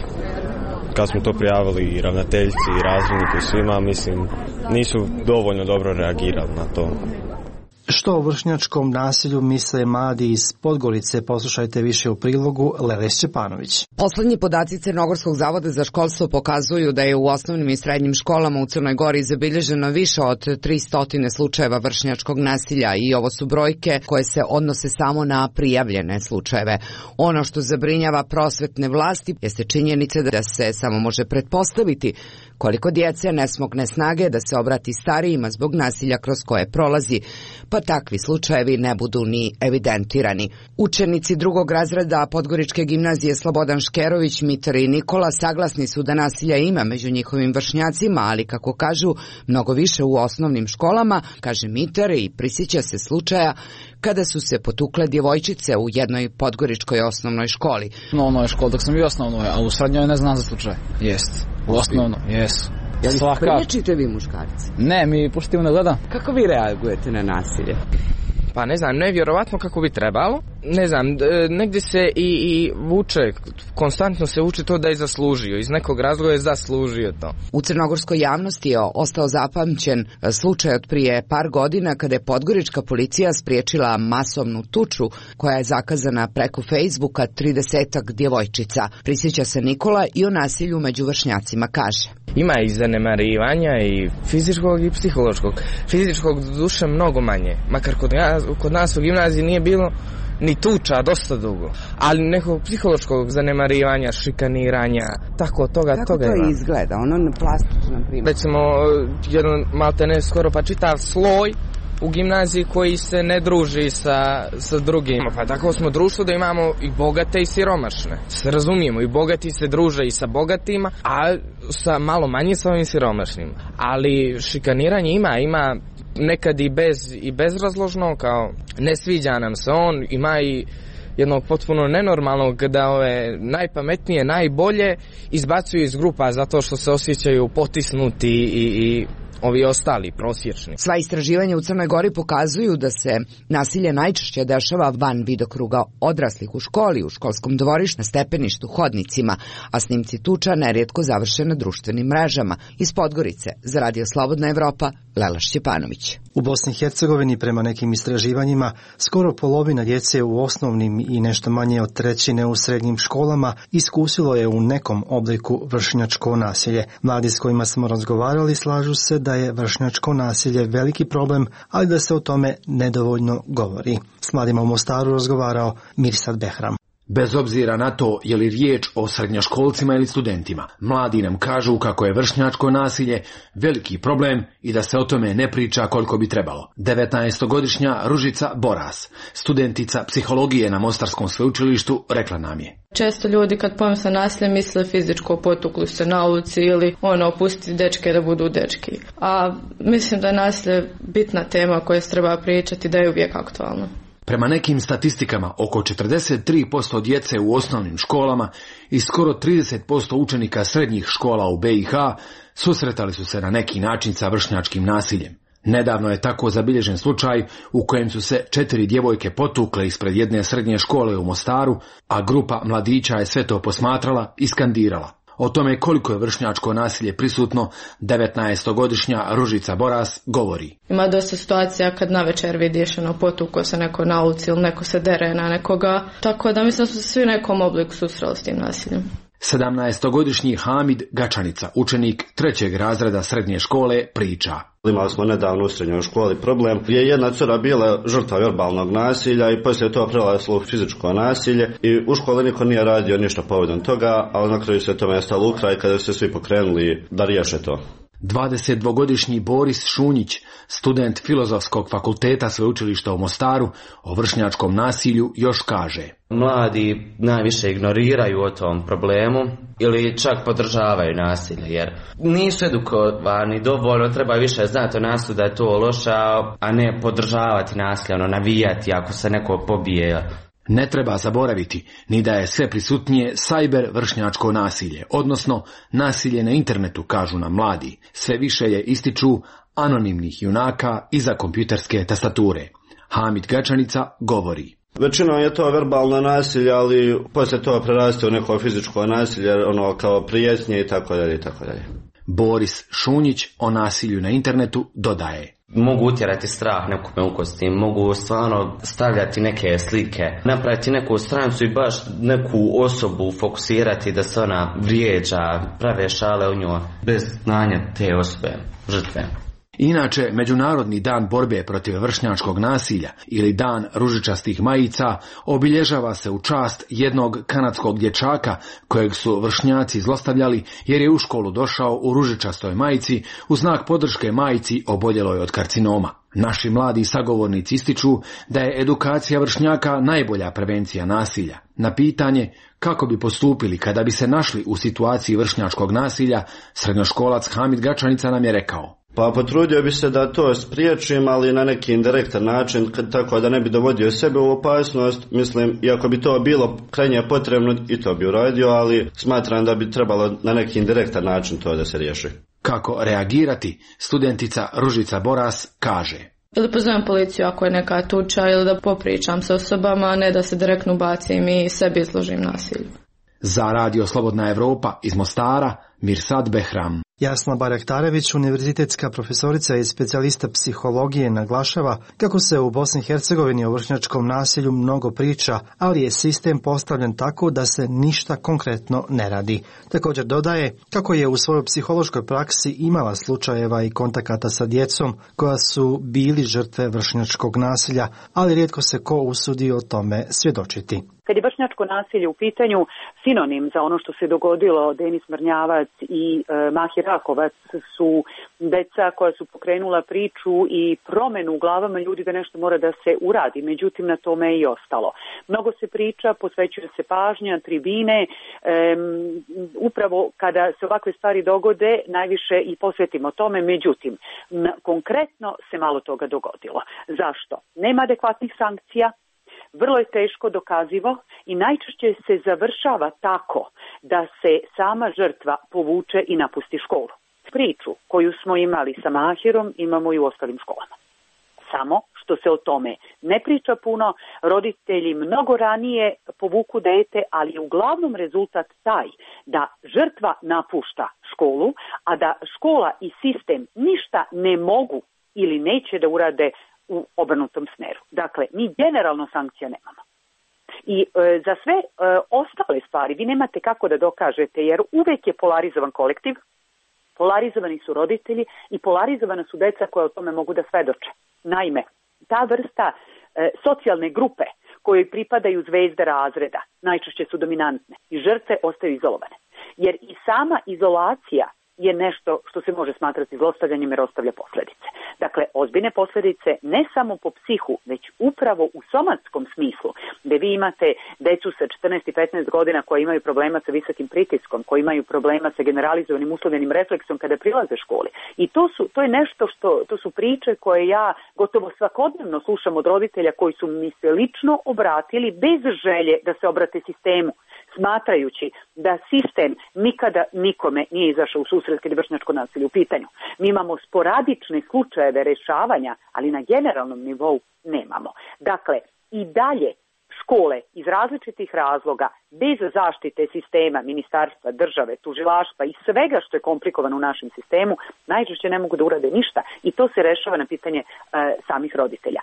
kad smo to prijavili i ravnateljci i razredniku i svima, mislim, nisu dovoljno dobro reagirali na to. Što o vršnjačkom nasilju misle mladi iz Podgorice, poslušajte više u prilogu Lele Šćepanović. Poslednji podaci Crnogorskog zavoda za školstvo pokazuju da je u osnovnim i srednjim školama u Crnoj Gori zabilježeno više od tristo slučajeva vršnjačkog nasilja i ovo su brojke koje se odnose samo na prijavljene slučajeve. Ono što zabrinjava prosvetne vlasti jeste činjenica da se samo može pretpostaviti koliko djece ne smogne snage da se obrati starijima zbog nasilja kroz koje prolazi, pa takvi slučajevi ne budu ni evidentirani. Učenici drugog razreda Podgoričke gimnazije Slobodan Škerović, Mitar i Nikola saglasni su da nasilja ima među njihovim vršnjacima, ali kako kažu, mnogo više u osnovnim školama, kaže Mitar, i prisjeća se slučaja kada su se potukle djevojčice u jednoj podgoričkoj osnovnoj školi. No, ono je škola dok sam bio osnovnoj, a u srednjoj ne znam za slučaj. Jest. U osnovno, jesu. Je li priječite vi muškarci? Ne, mi puštimo ne gleda. Kako vi reagujete na nasilje? Pa ne znam, nevjerovatno kako bi trebalo. Ne znam, negdje se i, i vuče, konstantno se vuče to da je zaslužio. Iz nekog razloga je zaslužio to. U crnogorskoj javnosti je ostao zapamćen slučaj od prije par godina kada je podgorička policija spriječila masovnu tuču koja je zakazana preko Facebooka tridesetak djevojčica. Prisjeća se Nikola i o nasilju među vršnjacima kaže. Ima i zanemarivanja i fizičkog i psihološkog. Fizičkog duše mnogo manje. Makar kod, kod nas u gimnaziji nije bilo ni tuča dosta dugo. Ali nekog psihološkog zanemarivanja, šikaniranja, tako toga, Kako toga to ima. izgleda? Ono na plastiku, na primjer. Recimo, jedan malte ne skoro pa čitav sloj u gimnaziji koji se ne druži sa, sa drugim. Pa tako smo društvo da imamo i bogate i siromašne. Se razumijemo, i bogati se druže i sa bogatima, a sa malo manje sa ovim siromašnim. Ali šikaniranje ima, ima nekad i bez i bezrazložno, kao ne sviđa nam se on, ima i jednog potpuno nenormalnog da ove najpametnije, najbolje izbacuju iz grupa zato što se osjećaju potisnuti i, i ovi ostali prosječni. Sva istraživanja u Crnoj Gori pokazuju da se nasilje najčešće dešava van vidokruga odraslih u školi, u školskom dvorištu, na stepeništu, hodnicima, a snimci tuča nerijetko završe na društvenim mrežama. Iz Podgorice, za Radio Slobodna Evropa, Lela Šćepanović. U Bosni i Hercegovini, prema nekim istraživanjima, skoro polovina djece u osnovnim i nešto manje od trećine u srednjim školama iskusilo je u nekom obliku vršnjačko nasilje. Mladi s kojima smo razgovarali slažu se da je vršnjačko nasilje veliki problem, ali da se o tome nedovoljno govori. S mladima u Mostaru razgovarao Mirsad Behram. Bez obzira na to je li riječ o srednjoškolcima ili studentima, mladi nam kažu kako je vršnjačko nasilje veliki problem i da se o tome ne priča koliko bi trebalo. devetnaestogodišnja Ružica Boras, studentica psihologije na Mostarskom sveučilištu, rekla nam je: često ljudi kad pomisle nasilje misle fizičko, potukli se na ulici ili ono pustiti dečke da budu dečki. A mislim da je nasilje bitna tema o kojoj se treba pričati, da je uvijek aktualno. Prema nekim statistikama, oko četrdeset tri posto djece u osnovnim školama i skoro trideset posto učenika srednjih škola u B i H susretali su se na neki način sa vršnjačkim nasiljem. Nedavno je tako zabilježen slučaj u kojem su se četiri djevojke potukle ispred jedne srednje škole u Mostaru, a grupa mladića je sve to posmatrala i skandirala. O tome koliko je vršnjačko nasilje prisutno, devetnaestogodišnja Ružica Boras govori. Ima dosta situacija kad navečer vidiš ono potuko se neko na ulici ili neko se dere na nekoga, tako da mislim da su se svi u nekom obliku susreli s tim nasiljem. sedamnaestogodišnji Hamid Gačanica, učenik trećeg razreda srednje škole, priča. Imali smo nedavno u srednjoj školi problem gdje je jedna cura bila žrtva verbalnog nasilja i poslije to prelazilo u fizičko nasilje i u školi niko nije radio ništa povodom toga, ali na kraju se tome stalo u kraj kada se svi pokrenuli da riješe to. dvadesetdvogodišnji Boris Šunjić, student Filozofskog fakulteta sveučilišta u Mostaru, o vršnjačkom nasilju još kaže: mladi najviše ignoriraju o tom problemu ili čak podržavaju nasilje, jer nisu edukovani dovoljno, treba više znati o nasilju da je to loše, a ne podržavati nasilje, ono navijati ako se neko pobije. Ne treba zaboraviti ni da je sve prisutnije sajber vršnjačko nasilje, odnosno nasilje na internetu, kažu nam mladi. Sve više je ističu anonimnih junaka iza kompjuterske tastature. Hamid Gačanica govori: većinom je to verbalno nasilje, ali poslije toga preraste u neko fizičko nasilje, ono kao prijetnje i tako dalje i tako dalje. Boris Šunjić o nasilju na internetu dodaje: mogu utjerati strah nekome u kosti, mogu stvarno stavljati neke slike, napraviti neku stranicu i baš neku osobu fokusirati da se ona vrijeđa, prave šale u njoj, bez znanja te osobe, žrtve. Inače, Međunarodni dan borbe protiv vršnjačkog nasilja ili dan ružičastih majica obilježava se u čast jednog kanadskog dječaka kojeg su vršnjaci zlostavljali jer je u školu došao u ružičastoj majici u znak podrške majici oboljeloj od karcinoma. Naši mladi sagovornici ističu da je edukacija vršnjaka najbolja prevencija nasilja. Na pitanje kako bi postupili kada bi se našli u situaciji vršnjačkog nasilja, srednjoškolac Hamid Gačanica nam je rekao: pa potrudio bi se da to spriječim, ali na neki indirektan način, tako da ne bi dovodio sebe u opasnost. Mislim, iako bi to bilo krajnje potrebno, i to bi uradio, ali smatram da bi trebalo na neki indirektan način to da se riješi. Kako reagirati, studentica Ružica Boras kaže: ili pozovem policiju ako je neka tuča, ili da popričam s osobama, a ne da se direktno bacim i sebi izložim nasilju. Za Radio Slobodna Evropa iz Mostara, Mirsad Behram. Jasna Barektarević, univerzitetska profesorica i specijalista psihologije, naglašava kako se u Bosni i Hercegovini o vršnjačkom nasilju mnogo priča, ali je sistem postavljen tako da se ništa konkretno ne radi. Također dodaje kako je u svojoj psihološkoj praksi imala slučajeva i kontakata sa djecom koja su bili žrtve vršnjačkog nasilja, ali rijetko se ko usudi o tome svjedočiti. Kad je vršnjačko nasilje u pitanju, sinonim za ono što se dogodilo Denis Mrnjavac i e, Mahir Rakovac su deca koja su pokrenula priču i promenu u glavama ljudi da nešto mora da se uradi. Međutim, na tome je i ostalo. Mnogo se priča, posvećuje se pažnja, tribine. E, upravo kada se ovakve stvari dogode, najviše i posvetimo tome. Međutim, na, konkretno se malo toga dogodilo. Zašto? Nema adekvatnih sankcija. Vrlo je teško dokazivo i najčešće se završava tako da se sama žrtva povuče i napusti školu. Priču koju smo imali sa Mahirom imamo i u ostalim školama. Samo što se o tome ne priča puno, roditelji mnogo ranije povuku dete, ali je uglavnom rezultat taj da žrtva napušta školu, a da škola i sistem ništa ne mogu ili neće da urade u obrnutom smeru. Dakle, mi generalno sankcija nemamo. I e, za sve e, ostale stvari vi nemate kako da dokažete, jer uvek je polarizovan kolektiv, polarizovani su roditelji i polarizovana su deca koja o tome mogu da svedoče. Naime, ta vrsta e, socijalne grupe kojoj pripadaju zvezde razreda najčešće su dominantne i žrtve ostaju izolovane. Jer i sama izolacija je nešto što se može smatrati zlostavljanjem jer ostavlja posljedice. Dakle, ozbiljne posljedice ne samo po psihu, već upravo u somatskom smislu, gdje vi imate decu sa četrnaest i petnaest godina koji imaju problema sa visokim pritiskom, koji imaju problema sa generalizovanim uslovljenim refleksom kada prilaze školi. I to su to je nešto što to su priče koje ja gotovo svakodnevno slušam od roditelja koji su mi se lično obratili bez želje da se obrate sistemu, smatrajući da sistem nikada nikome nije izašao u susret kad je vršnjačko nasilje u pitanju. Mi imamo sporadične slučajeve rešavanja, ali na generalnom nivou nemamo. Dakle, i dalje škole iz različitih razloga, bez zaštite sistema, ministarstva, države, tužilaštva i svega što je komplikovano u našem sistemu, najčešće ne mogu da urade ništa i to se rešava na pitanje e, samih roditelja.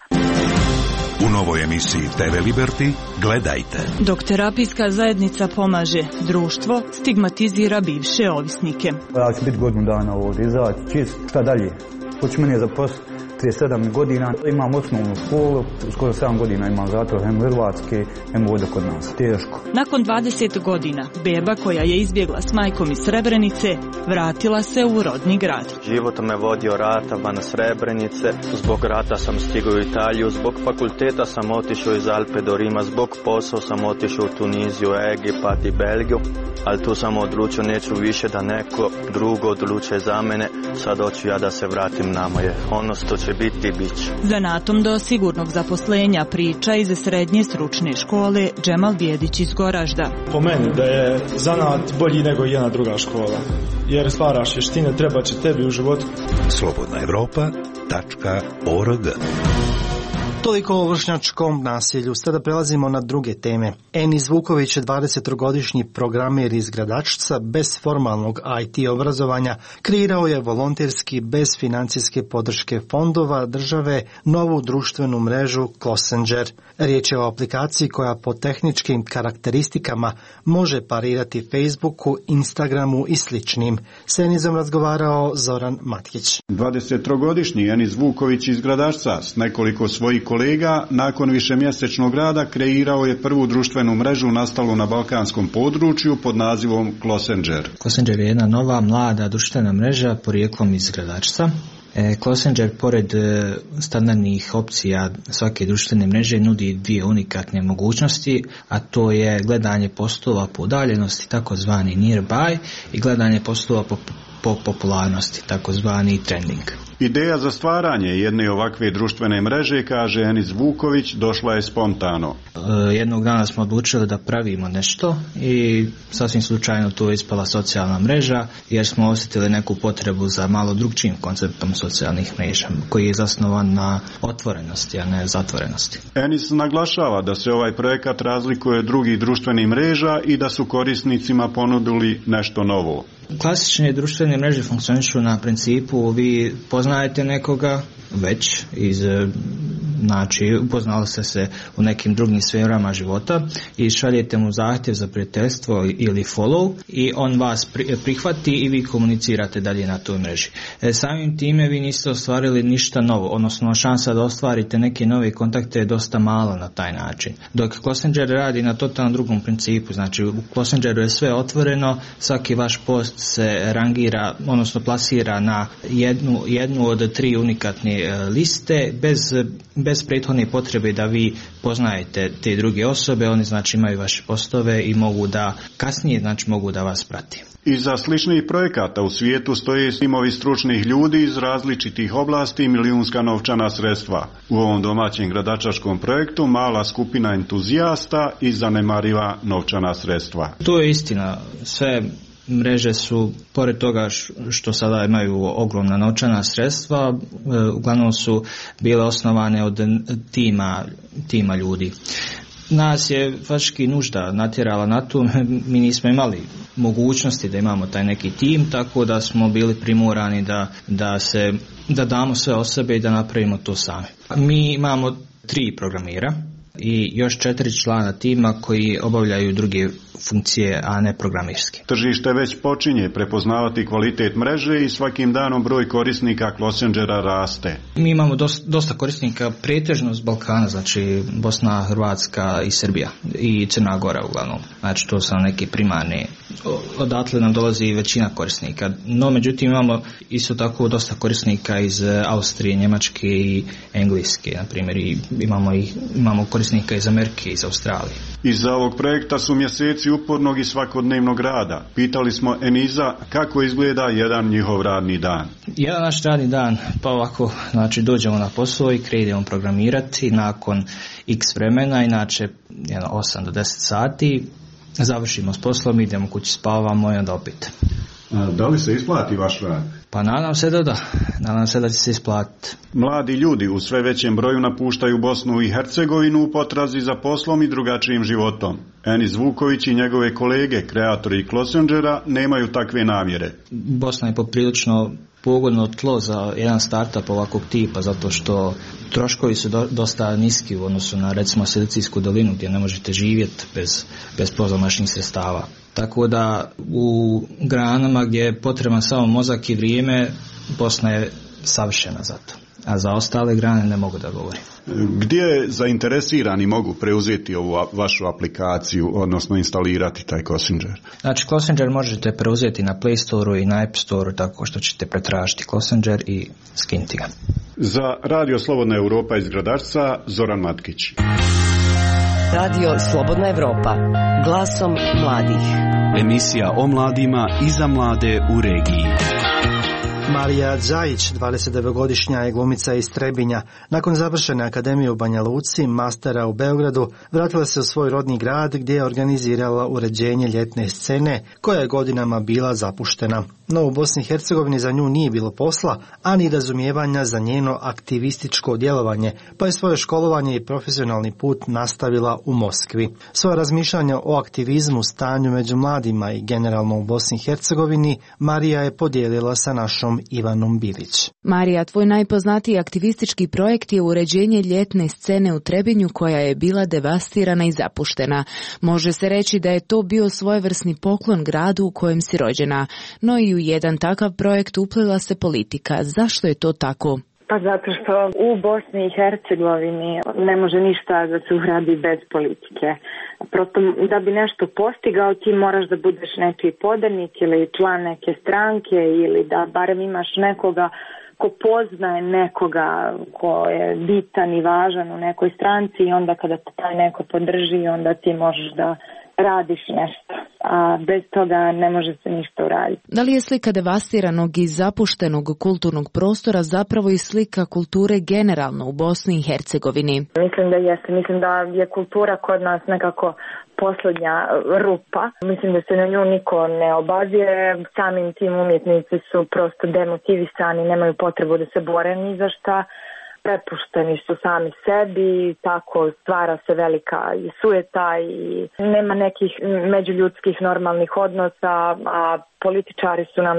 U novoj emisiji te ve Liberty gledajte. Dok terapijska zajednica pomaže, društvo stigmatizira bivše ovisnike. Ja ću biti godinu dana ovdje, izaći, čist, šta dalje? Hoću mene zaposliti trideset sedam godina, imam osnovnu školu, skoro sedam godina imam zatvor, hem Hrvatske, hem ovdje kod nas. Teško. Nakon dvadeset godina, beba koja je izbjegla s majkom iz Srebrenice, vratila se u rodni grad. Život me vodio ratama na Srebrenice, zbog rata sam stigao u Italiju, zbog fakulteta sam otišao iz Alpe do Rima, zbog posao sam otišao u Tuniziju, Egipat i Belgiju, ali tu sam odlučio neću više da neko drugo odluče za mene, sad hoću ja da se vratim na moje, ono što će biti, bit će. Zanatom do sigurnog zaposlenja priča iz srednje stručne škole Džemal Bijedić iz Goražda. Po meni da je zanat bolji nego jedna druga škola, jer stvaraš vještine, treba će tebi u životu. slobodna evropa tačka org. Toliko o vršnjačkom nasilju. Sada prelazimo na druge teme. Enis Vuković je dvadesettrogodišnji programer iz Gradačca bez formalnog I T obrazovanja. Kreirao je volonterski bez financijske podrške fondova države novu društvenu mrežu Closenger. Riječ je o aplikaciji koja po tehničkim karakteristikama može parirati Facebooku, Instagramu i sličnim. S Enizom razgovarao Zoran Matkić. dvadesettrogodišnji Enis Vuković iz Gradačca s nekoliko svojih kolega nakon višemjesečnog rada kreirao je prvu društvenu mrežu nastalu na balkanskom području pod nazivom Closenger. Closenger je jedna nova, mlada društvena mreža porijeklom iz Gradačca. Closenger, pored standardnih opcija svake društvene mreže, nudi dvije unikatne mogućnosti, a to je gledanje postova po udaljenosti, takozvani nearby, i gledanje postova po, po popularnosti, takozvani trending. Ideja za stvaranje jedne ovakve društvene mreže, kaže Enis Vuković, došla je spontano. Jednog dana smo odlučili da pravimo nešto i sasvim slučajno to je ispala socijalna mreža, jer smo osjetili neku potrebu za malo drugčijim konceptom socijalnih mreža, koji je zasnovan na otvorenosti, a ne zatvorenosti. Enis naglašava da se ovaj projekat razlikuje od drugih društvenih mreža i da su korisnicima ponudili nešto novo. Klasične društvene mreže funkcionišu na principu vi poznajete nekoga već iz znači upoznali ste se u nekim drugim sferama života i šaljete mu zahtjev za prijateljstvo ili follow i on vas prihvati i vi komunicirate dalje na toj mreži. E, samim time vi niste ostvarili ništa novo, odnosno šansa da ostvarite neke nove kontakte je dosta mala na taj način. Dok Clossenger radi na totalno drugom principu, znači u Clossengeru je sve otvoreno, svaki vaš post se rangira, odnosno plasira na jednu, jednu od tri unikatne liste bez, bez prethodne potrebe da vi poznajete te druge osobe, oni znači imaju vaše postove i mogu da kasnije znači mogu da vas prati. Iza sličnih projekata u svijetu stoje timovi stručnih ljudi iz različitih oblasti i milijunska novčana sredstva. U ovom domaćem gradačačkom projektu mala skupina entuzijasta i zanemariva novčana sredstva. To je istina. Sve mreže su, pored toga što sada imaju ogromna novčana sredstva, uglavnom su bile osnovane od tima, tima ljudi. Nas je faktički nužda natjerala na to, mi nismo imali mogućnosti da imamo taj neki tim, tako da smo bili primorani da, da, se, da damo sve o sebe i da napravimo to sami. Mi imamo tri programira i još četiri člana tima koji obavljaju druge funkcije, a ne programirske. Tržište već počinje prepoznavati kvalitet mreže i svakim danom broj korisnika Clossengera raste. Mi imamo dosta, dosta korisnika pretežno s Balkana, znači Bosna, Hrvatska i Srbija i Crna Gora uglavnom. Znači to su neki primarni, odatle nam dolazi većina korisnika. No međutim imamo isto tako dosta korisnika iz Austrije, Njemačke i Engleske, na primjer, i imamo, i, imamo korisnika iz Amerike i iz Australije. Iza ovog projekta su mjeseci upornog i svakodnevnog rada. Pitali smo Eniza kako izgleda jedan njihov radni dan. Jedan naš radni dan, pa ovako, znači dođemo na posao i krenemo programirati nakon x vremena, inače jedno osam do deset sati, završimo s poslom, idemo kući, spavamo i onda opet. A, da li se isplati vaš rad? Pa nadam se da da, nadam se da će se isplatiti. Mladi ljudi u sve većem broju napuštaju Bosnu i Hercegovinu u potrazi za poslom i drugačijim životom. Enis Vuković i njegove kolege, kreatori Clossengera, nemaju takve namjere. Bosna je poprilično pogodno tlo za jedan startup ovakvog tipa, zato što troškovi su do, dosta niski u odnosu na recimo Silicijsku dolinu gdje ne možete živjeti bez, bez pozamašnih sredstava. Tako da u granama gdje je potreban samo mozak i vrijeme, Bosna je savršena za to. A za ostale grane ne mogu da govorim. Gdje zainteresirani mogu preuzeti ovu vašu aplikaciju, odnosno instalirati taj Clossenger? Znači, Clossenger možete preuzeti na Play Store i na App Store tako što ćete pretražiti Clossenger i skinti ga. Za Radio Slobodna Europa iz Gradačca, Zoran Matkić. Radio Slobodna Europa, glasom mladih. Emisija o mladima i za mlade u regiji. Marija Džajić, dvadesetdevetogodišnja je glumica iz Trebinja. Nakon završene akademije u Banja Luci, mastera u Beogradu, vratila se u svoj rodni grad gdje je organizirala uređenje ljetne scene koja je godinama bila zapuštena. No u Bosni i Hercegovini za nju nije bilo posla, a ni razumijevanja za njeno aktivističko djelovanje, pa je svoje školovanje i profesionalni put nastavila u Moskvi. Svoje razmišljanja o aktivizmu, stanju među mladima i generalno u Bosni i Hercegovini Marija je podijelila sa našom Ivanom Bilić. Marija, tvoj najpoznatiji aktivistički projekt je uređenje ljetne scene u Trebinju koja je bila devastirana i zapuštena. Može se reći da je to bio svojevrsni poklon gradu u kojem si rođena, no i u jedan takav projekt uplela se politika. Zašto je to tako? Pa zato što u Bosni i Hercegovini ne može ništa da se uradi bez politike. Prosto da bi nešto postigao ti moraš da budeš neki podanik ili član neke stranke ili da barem imaš nekoga ko poznaje nekoga ko je bitan i važan u nekoj stranci i onda kada te taj neko podrži onda ti možeš da radiš nešto, a bez toga ne može se ništa uraditi. Da li je slika devastiranog i zapuštenog kulturnog prostora zapravo i slika kulture generalno u Bosni i Hercegovini? Mislim da jeste. Mislim da je kultura kod nas nekako posljednja rupa. Mislim da se na nju niko ne obazire. Samim tim umjetnici su prosto demotivisani, nemaju potrebu da se bore ni za šta. Prepušteni su sami sebi, tako stvara se velika i sujeta i nema nekih međuljudskih normalnih odnosa, a političari su nam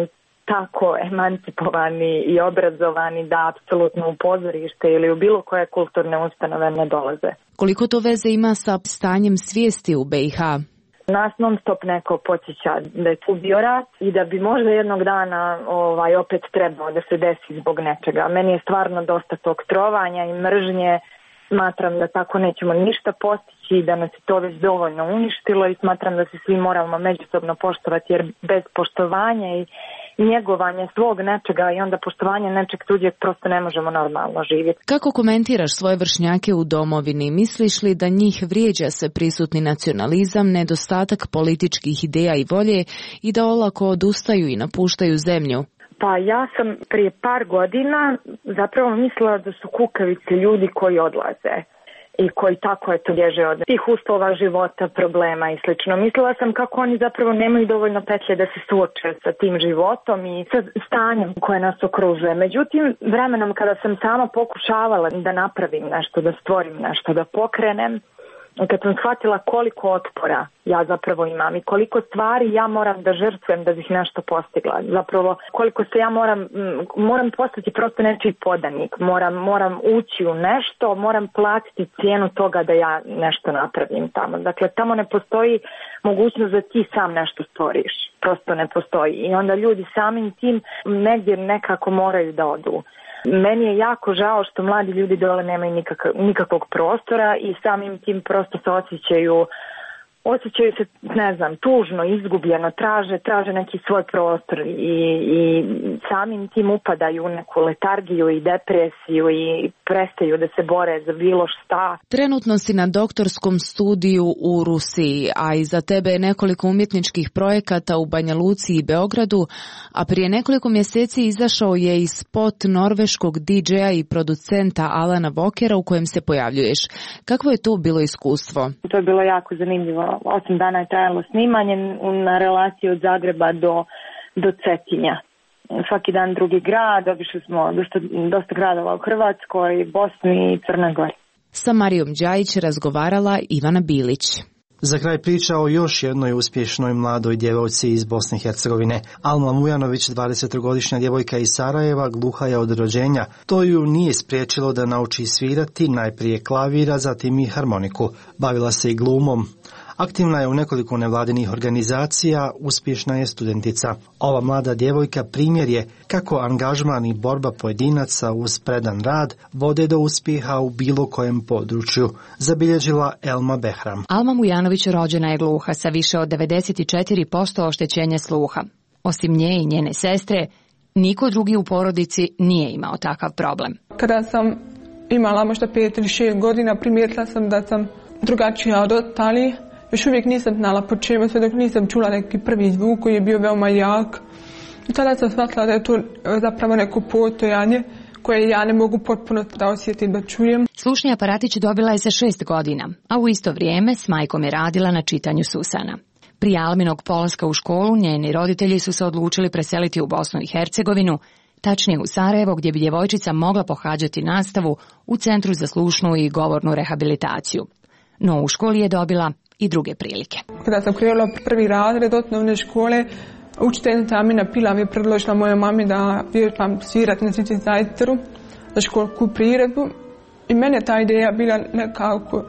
tako emancipovani i obrazovani da apsolutno u pozorište ili u bilo koje kulturne ustanove ne dolaze. Koliko to veze ima sa stanjem svijesti u be i ha? Nas non stop neko podsjeća da je tu bio rat i da bi možda jednog dana ovaj, opet trebao da se desi zbog nečega. Meni je stvarno dosta tog trovanja i mržnje. Smatram da tako nećemo ništa postići i da nas je to već dovoljno uništilo i smatram da se svi moramo međusobno poštovati, jer bez poštovanja i njegovanja svog nečega i onda poštovanja nečeg tuđeg prosto ne možemo normalno živjeti. Kako komentiraš svoje vršnjake u domovini? Misliš li da njih vrijeđa sve prisutni nacionalizam, nedostatak političkih ideja i volje i da olako odustaju i napuštaju zemlju? Pa ja sam prije par godina zapravo mislila da su kukavice ljudi koji odlaze i koji tako eto bježe od tih uslova života, problema i slično. Mislila sam kako oni zapravo nemaju dovoljno petlje da se suoče sa tim životom i sa stanjem koje nas okružuje. Međutim, vremenom kada sam sama pokušavala da napravim nešto, da stvorim nešto, da pokrenem, kad sam shvatila koliko otpora ja zapravo imam i koliko stvari ja moram da žrtvujem da bih nešto postigla. Zapravo koliko se ja moram, moram postati prosto nečiji podanik, moram, moram ući u nešto, moram platiti cijenu toga da ja nešto napravim tamo. Dakle, tamo ne postoji mogućnost da ti sam nešto stvoriš. Prosto ne postoji. I onda ljudi samim tim negdje nekako moraju da odu. Meni je jako žao što mladi ljudi dole nemaju nikakav, nikakvog prostora i samim tim prosto se osjećaju, osjećaju se, ne znam, tužno, izgubljeno, traže, traže neki svoj prostor i, i samim tim upadaju u neku letargiju i depresiju i prestaju da se bore za bilo šta. Trenutno si na doktorskom studiju u Rusiji, a iza tebe je nekoliko umjetničkih projekata u Banja Luci i Beogradu, a prije nekoliko mjeseci izašao je i spot norveškog didžeja i producenta Alana Walkera u kojem se pojavljuješ. Kakvo je to bilo iskustvo? To je bilo jako zanimljivo. Osam dana je trajalo snimanje na relaciji od Zagreba do, do Cetinja. Svaki dan drugi grad, obišli smo dosta, dosta gradova u Hrvatskoj, Bosni i Crnoj Gori. Sa Marijom Đajić razgovarala Ivana Bilić. Za kraj priča o još jednoj uspješnoj mladoj djevojci iz Bosne i Hercegovine. Alma Mujanović, dvadesetogodišnja djevojka iz Sarajeva, gluha je od rođenja. To ju nije spriječilo da nauči svirati najprije klavira, zatim i harmoniku. Bavila se i glumom. Aktivna je u nekoliko nevladinih organizacija, uspješna je studentica. Ova mlada djevojka primjer je kako angažman i borba pojedinaca uz predan rad vode do uspjeha u bilo kojem području, zabilježila Elma Behram. Alma Mujanović rođena je gluha sa više od devedeset četiri posto oštećenja sluha. Osim nje i njene sestre, niko drugi u porodici nije imao takav problem. Kada sam imala možda pet ili šest godina, primijetila sam da sam drugačija od ostalih. Još uvijek nisam znala po čemu, sve dok nisam čula neki prvi zvuk koji je bio veoma jak. I tada sam shvatila da je to zapravo neko postojanje koje ja ne mogu potpuno da osjetim, da čujem. Slušni aparatić dobila je sa šest godina, a u isto vrijeme s majkom je radila na čitanju Susana. Prije Alminog polaska u školu, njeni roditelji su se odlučili preseliti u Bosnu i Hercegovinu, tačnije u Sarajevo, gdje bi djevojčica mogla pohađati nastavu u Centru za slušnu i govornu rehabilitaciju. No u školi je dobila i druge prilike. Kada sam krenula prvi razred osnovne škole, učiteljica Amina Pilav je predložila mojoj mami da vježbam svirati na sintetizatoru za školsku priredbu i mene ta ideja bila nekako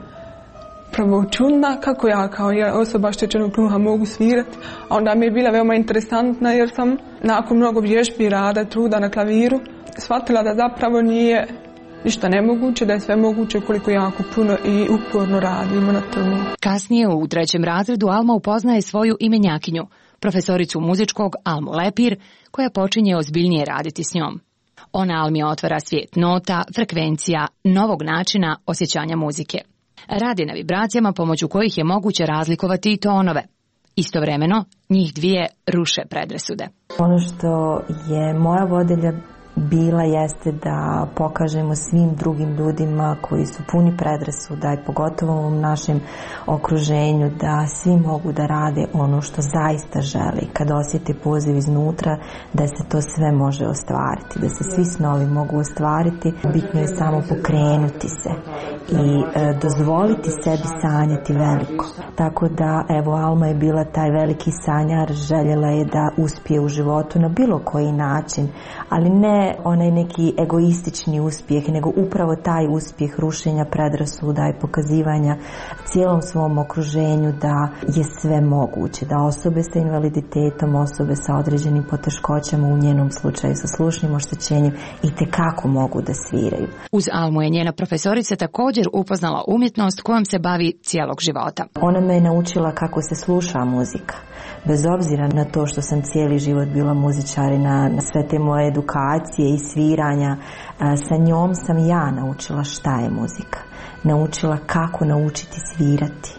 prvo čudna, kako ja kao osoba oštećenog sluha mogu svirati, a onda mi je bila veoma interesantna jer sam nakon mnogo vježbi, rada, truda na klaviru shvatila da zapravo nije ništa nemoguće, da je sve moguće koliko jako puno i uporno radimo na tomu. Kasnije u trećem razredu Alma upoznaje svoju imenjakinju, profesoricu muzičkog Almu Lepir, koja počinje ozbiljnije raditi s njom. Ona Almi otvara svijet nota, frekvencija, novog načina osjećanja muzike. Radi na vibracijama pomoću kojih je moguće razlikovati i tonove. Istovremeno, njih dvije ruše predrasude. Ono što je moja vodilja bila jeste da pokažemo svim drugim ljudima koji su puni predrasuda i pogotovo u ovom našem okruženju da svi mogu da rade ono što zaista žele. Kad osjete poziv iznutra da se to sve može ostvariti, da se svi snovi mogu ostvariti, bitno je samo pokrenuti se i e, dozvoliti sebi sanjati veliko. Tako da, evo, Alma je bila taj veliki sanjar, željela je da uspije u životu na bilo koji način, ali ne onaj neki egoistični uspjeh, nego upravo taj uspjeh rušenja predrasuda i pokazivanja cijelom svom okruženju da je sve moguće, da osobe sa invaliditetom, osobe sa određenim poteškoćama, u njenom slučaju sa slušnim oštećenjem, i tekako mogu da sviraju. Uz Almu je njena profesorica također upoznala umjetnost kojom se bavi cijelog života. Ona me je naučila kako se sluša muzika. Bez obzira na to što sam cijeli život bila muzičarina, na sve te moje edukacije i sviranja, sa njom sam ja naučila šta je muzika. Naučila kako naučiti svirati.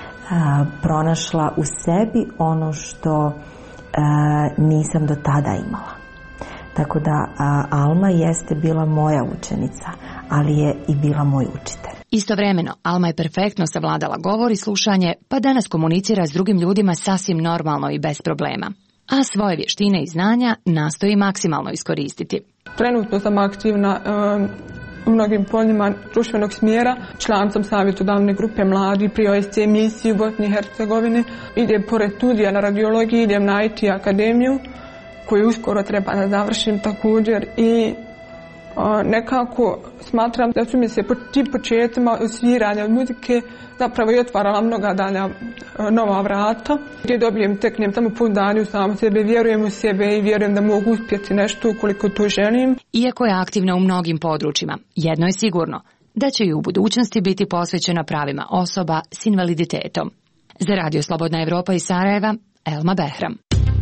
Pronašla u sebi ono što nisam do tada imala. Tako da Alma jeste bila moja učenica, ali je i bila moj učitelj. Istovremeno, Alma je perfektno savladala govor i slušanje, pa danas komunicira s drugim ljudima sasvim normalno i bez problema. A svoje vještine i znanja nastoji maksimalno iskoristiti. Trenutno sam aktivna um, u mnogim poljima društvenog smjera. Član sam savjetodavne grupe mladi pri O S C misiji u Bosni i Hercegovini. Idem pored studija na radiologiji, idem na I T akademiju koju uskoro treba da završim također i o, nekako smatram da su mi se po tim početcima sviranja od muzike zapravo i otvarala mnoga dalja nova vrata gdje dobijem, teknem samo pouzdanje u samu sebe, vjerujem u sebe i vjerujem da mogu uspjeti nešto ukoliko to želim. Iako je aktivna u mnogim područjima, jedno je sigurno, da će i u budućnosti biti posvećena pravima osoba s invaliditetom. Za Radio Slobodna Evropa iz Sarajeva, Elma Behram.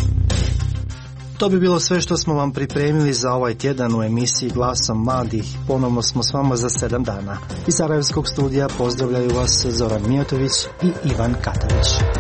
To bi bilo sve što smo vam pripremili za ovaj tjedan u emisiji Glasom mladih. Ponovno smo s vama za sedam dana. Iz Sarajevskog studija pozdravljaju vas Zoran Mijotović i Ivan Katavić.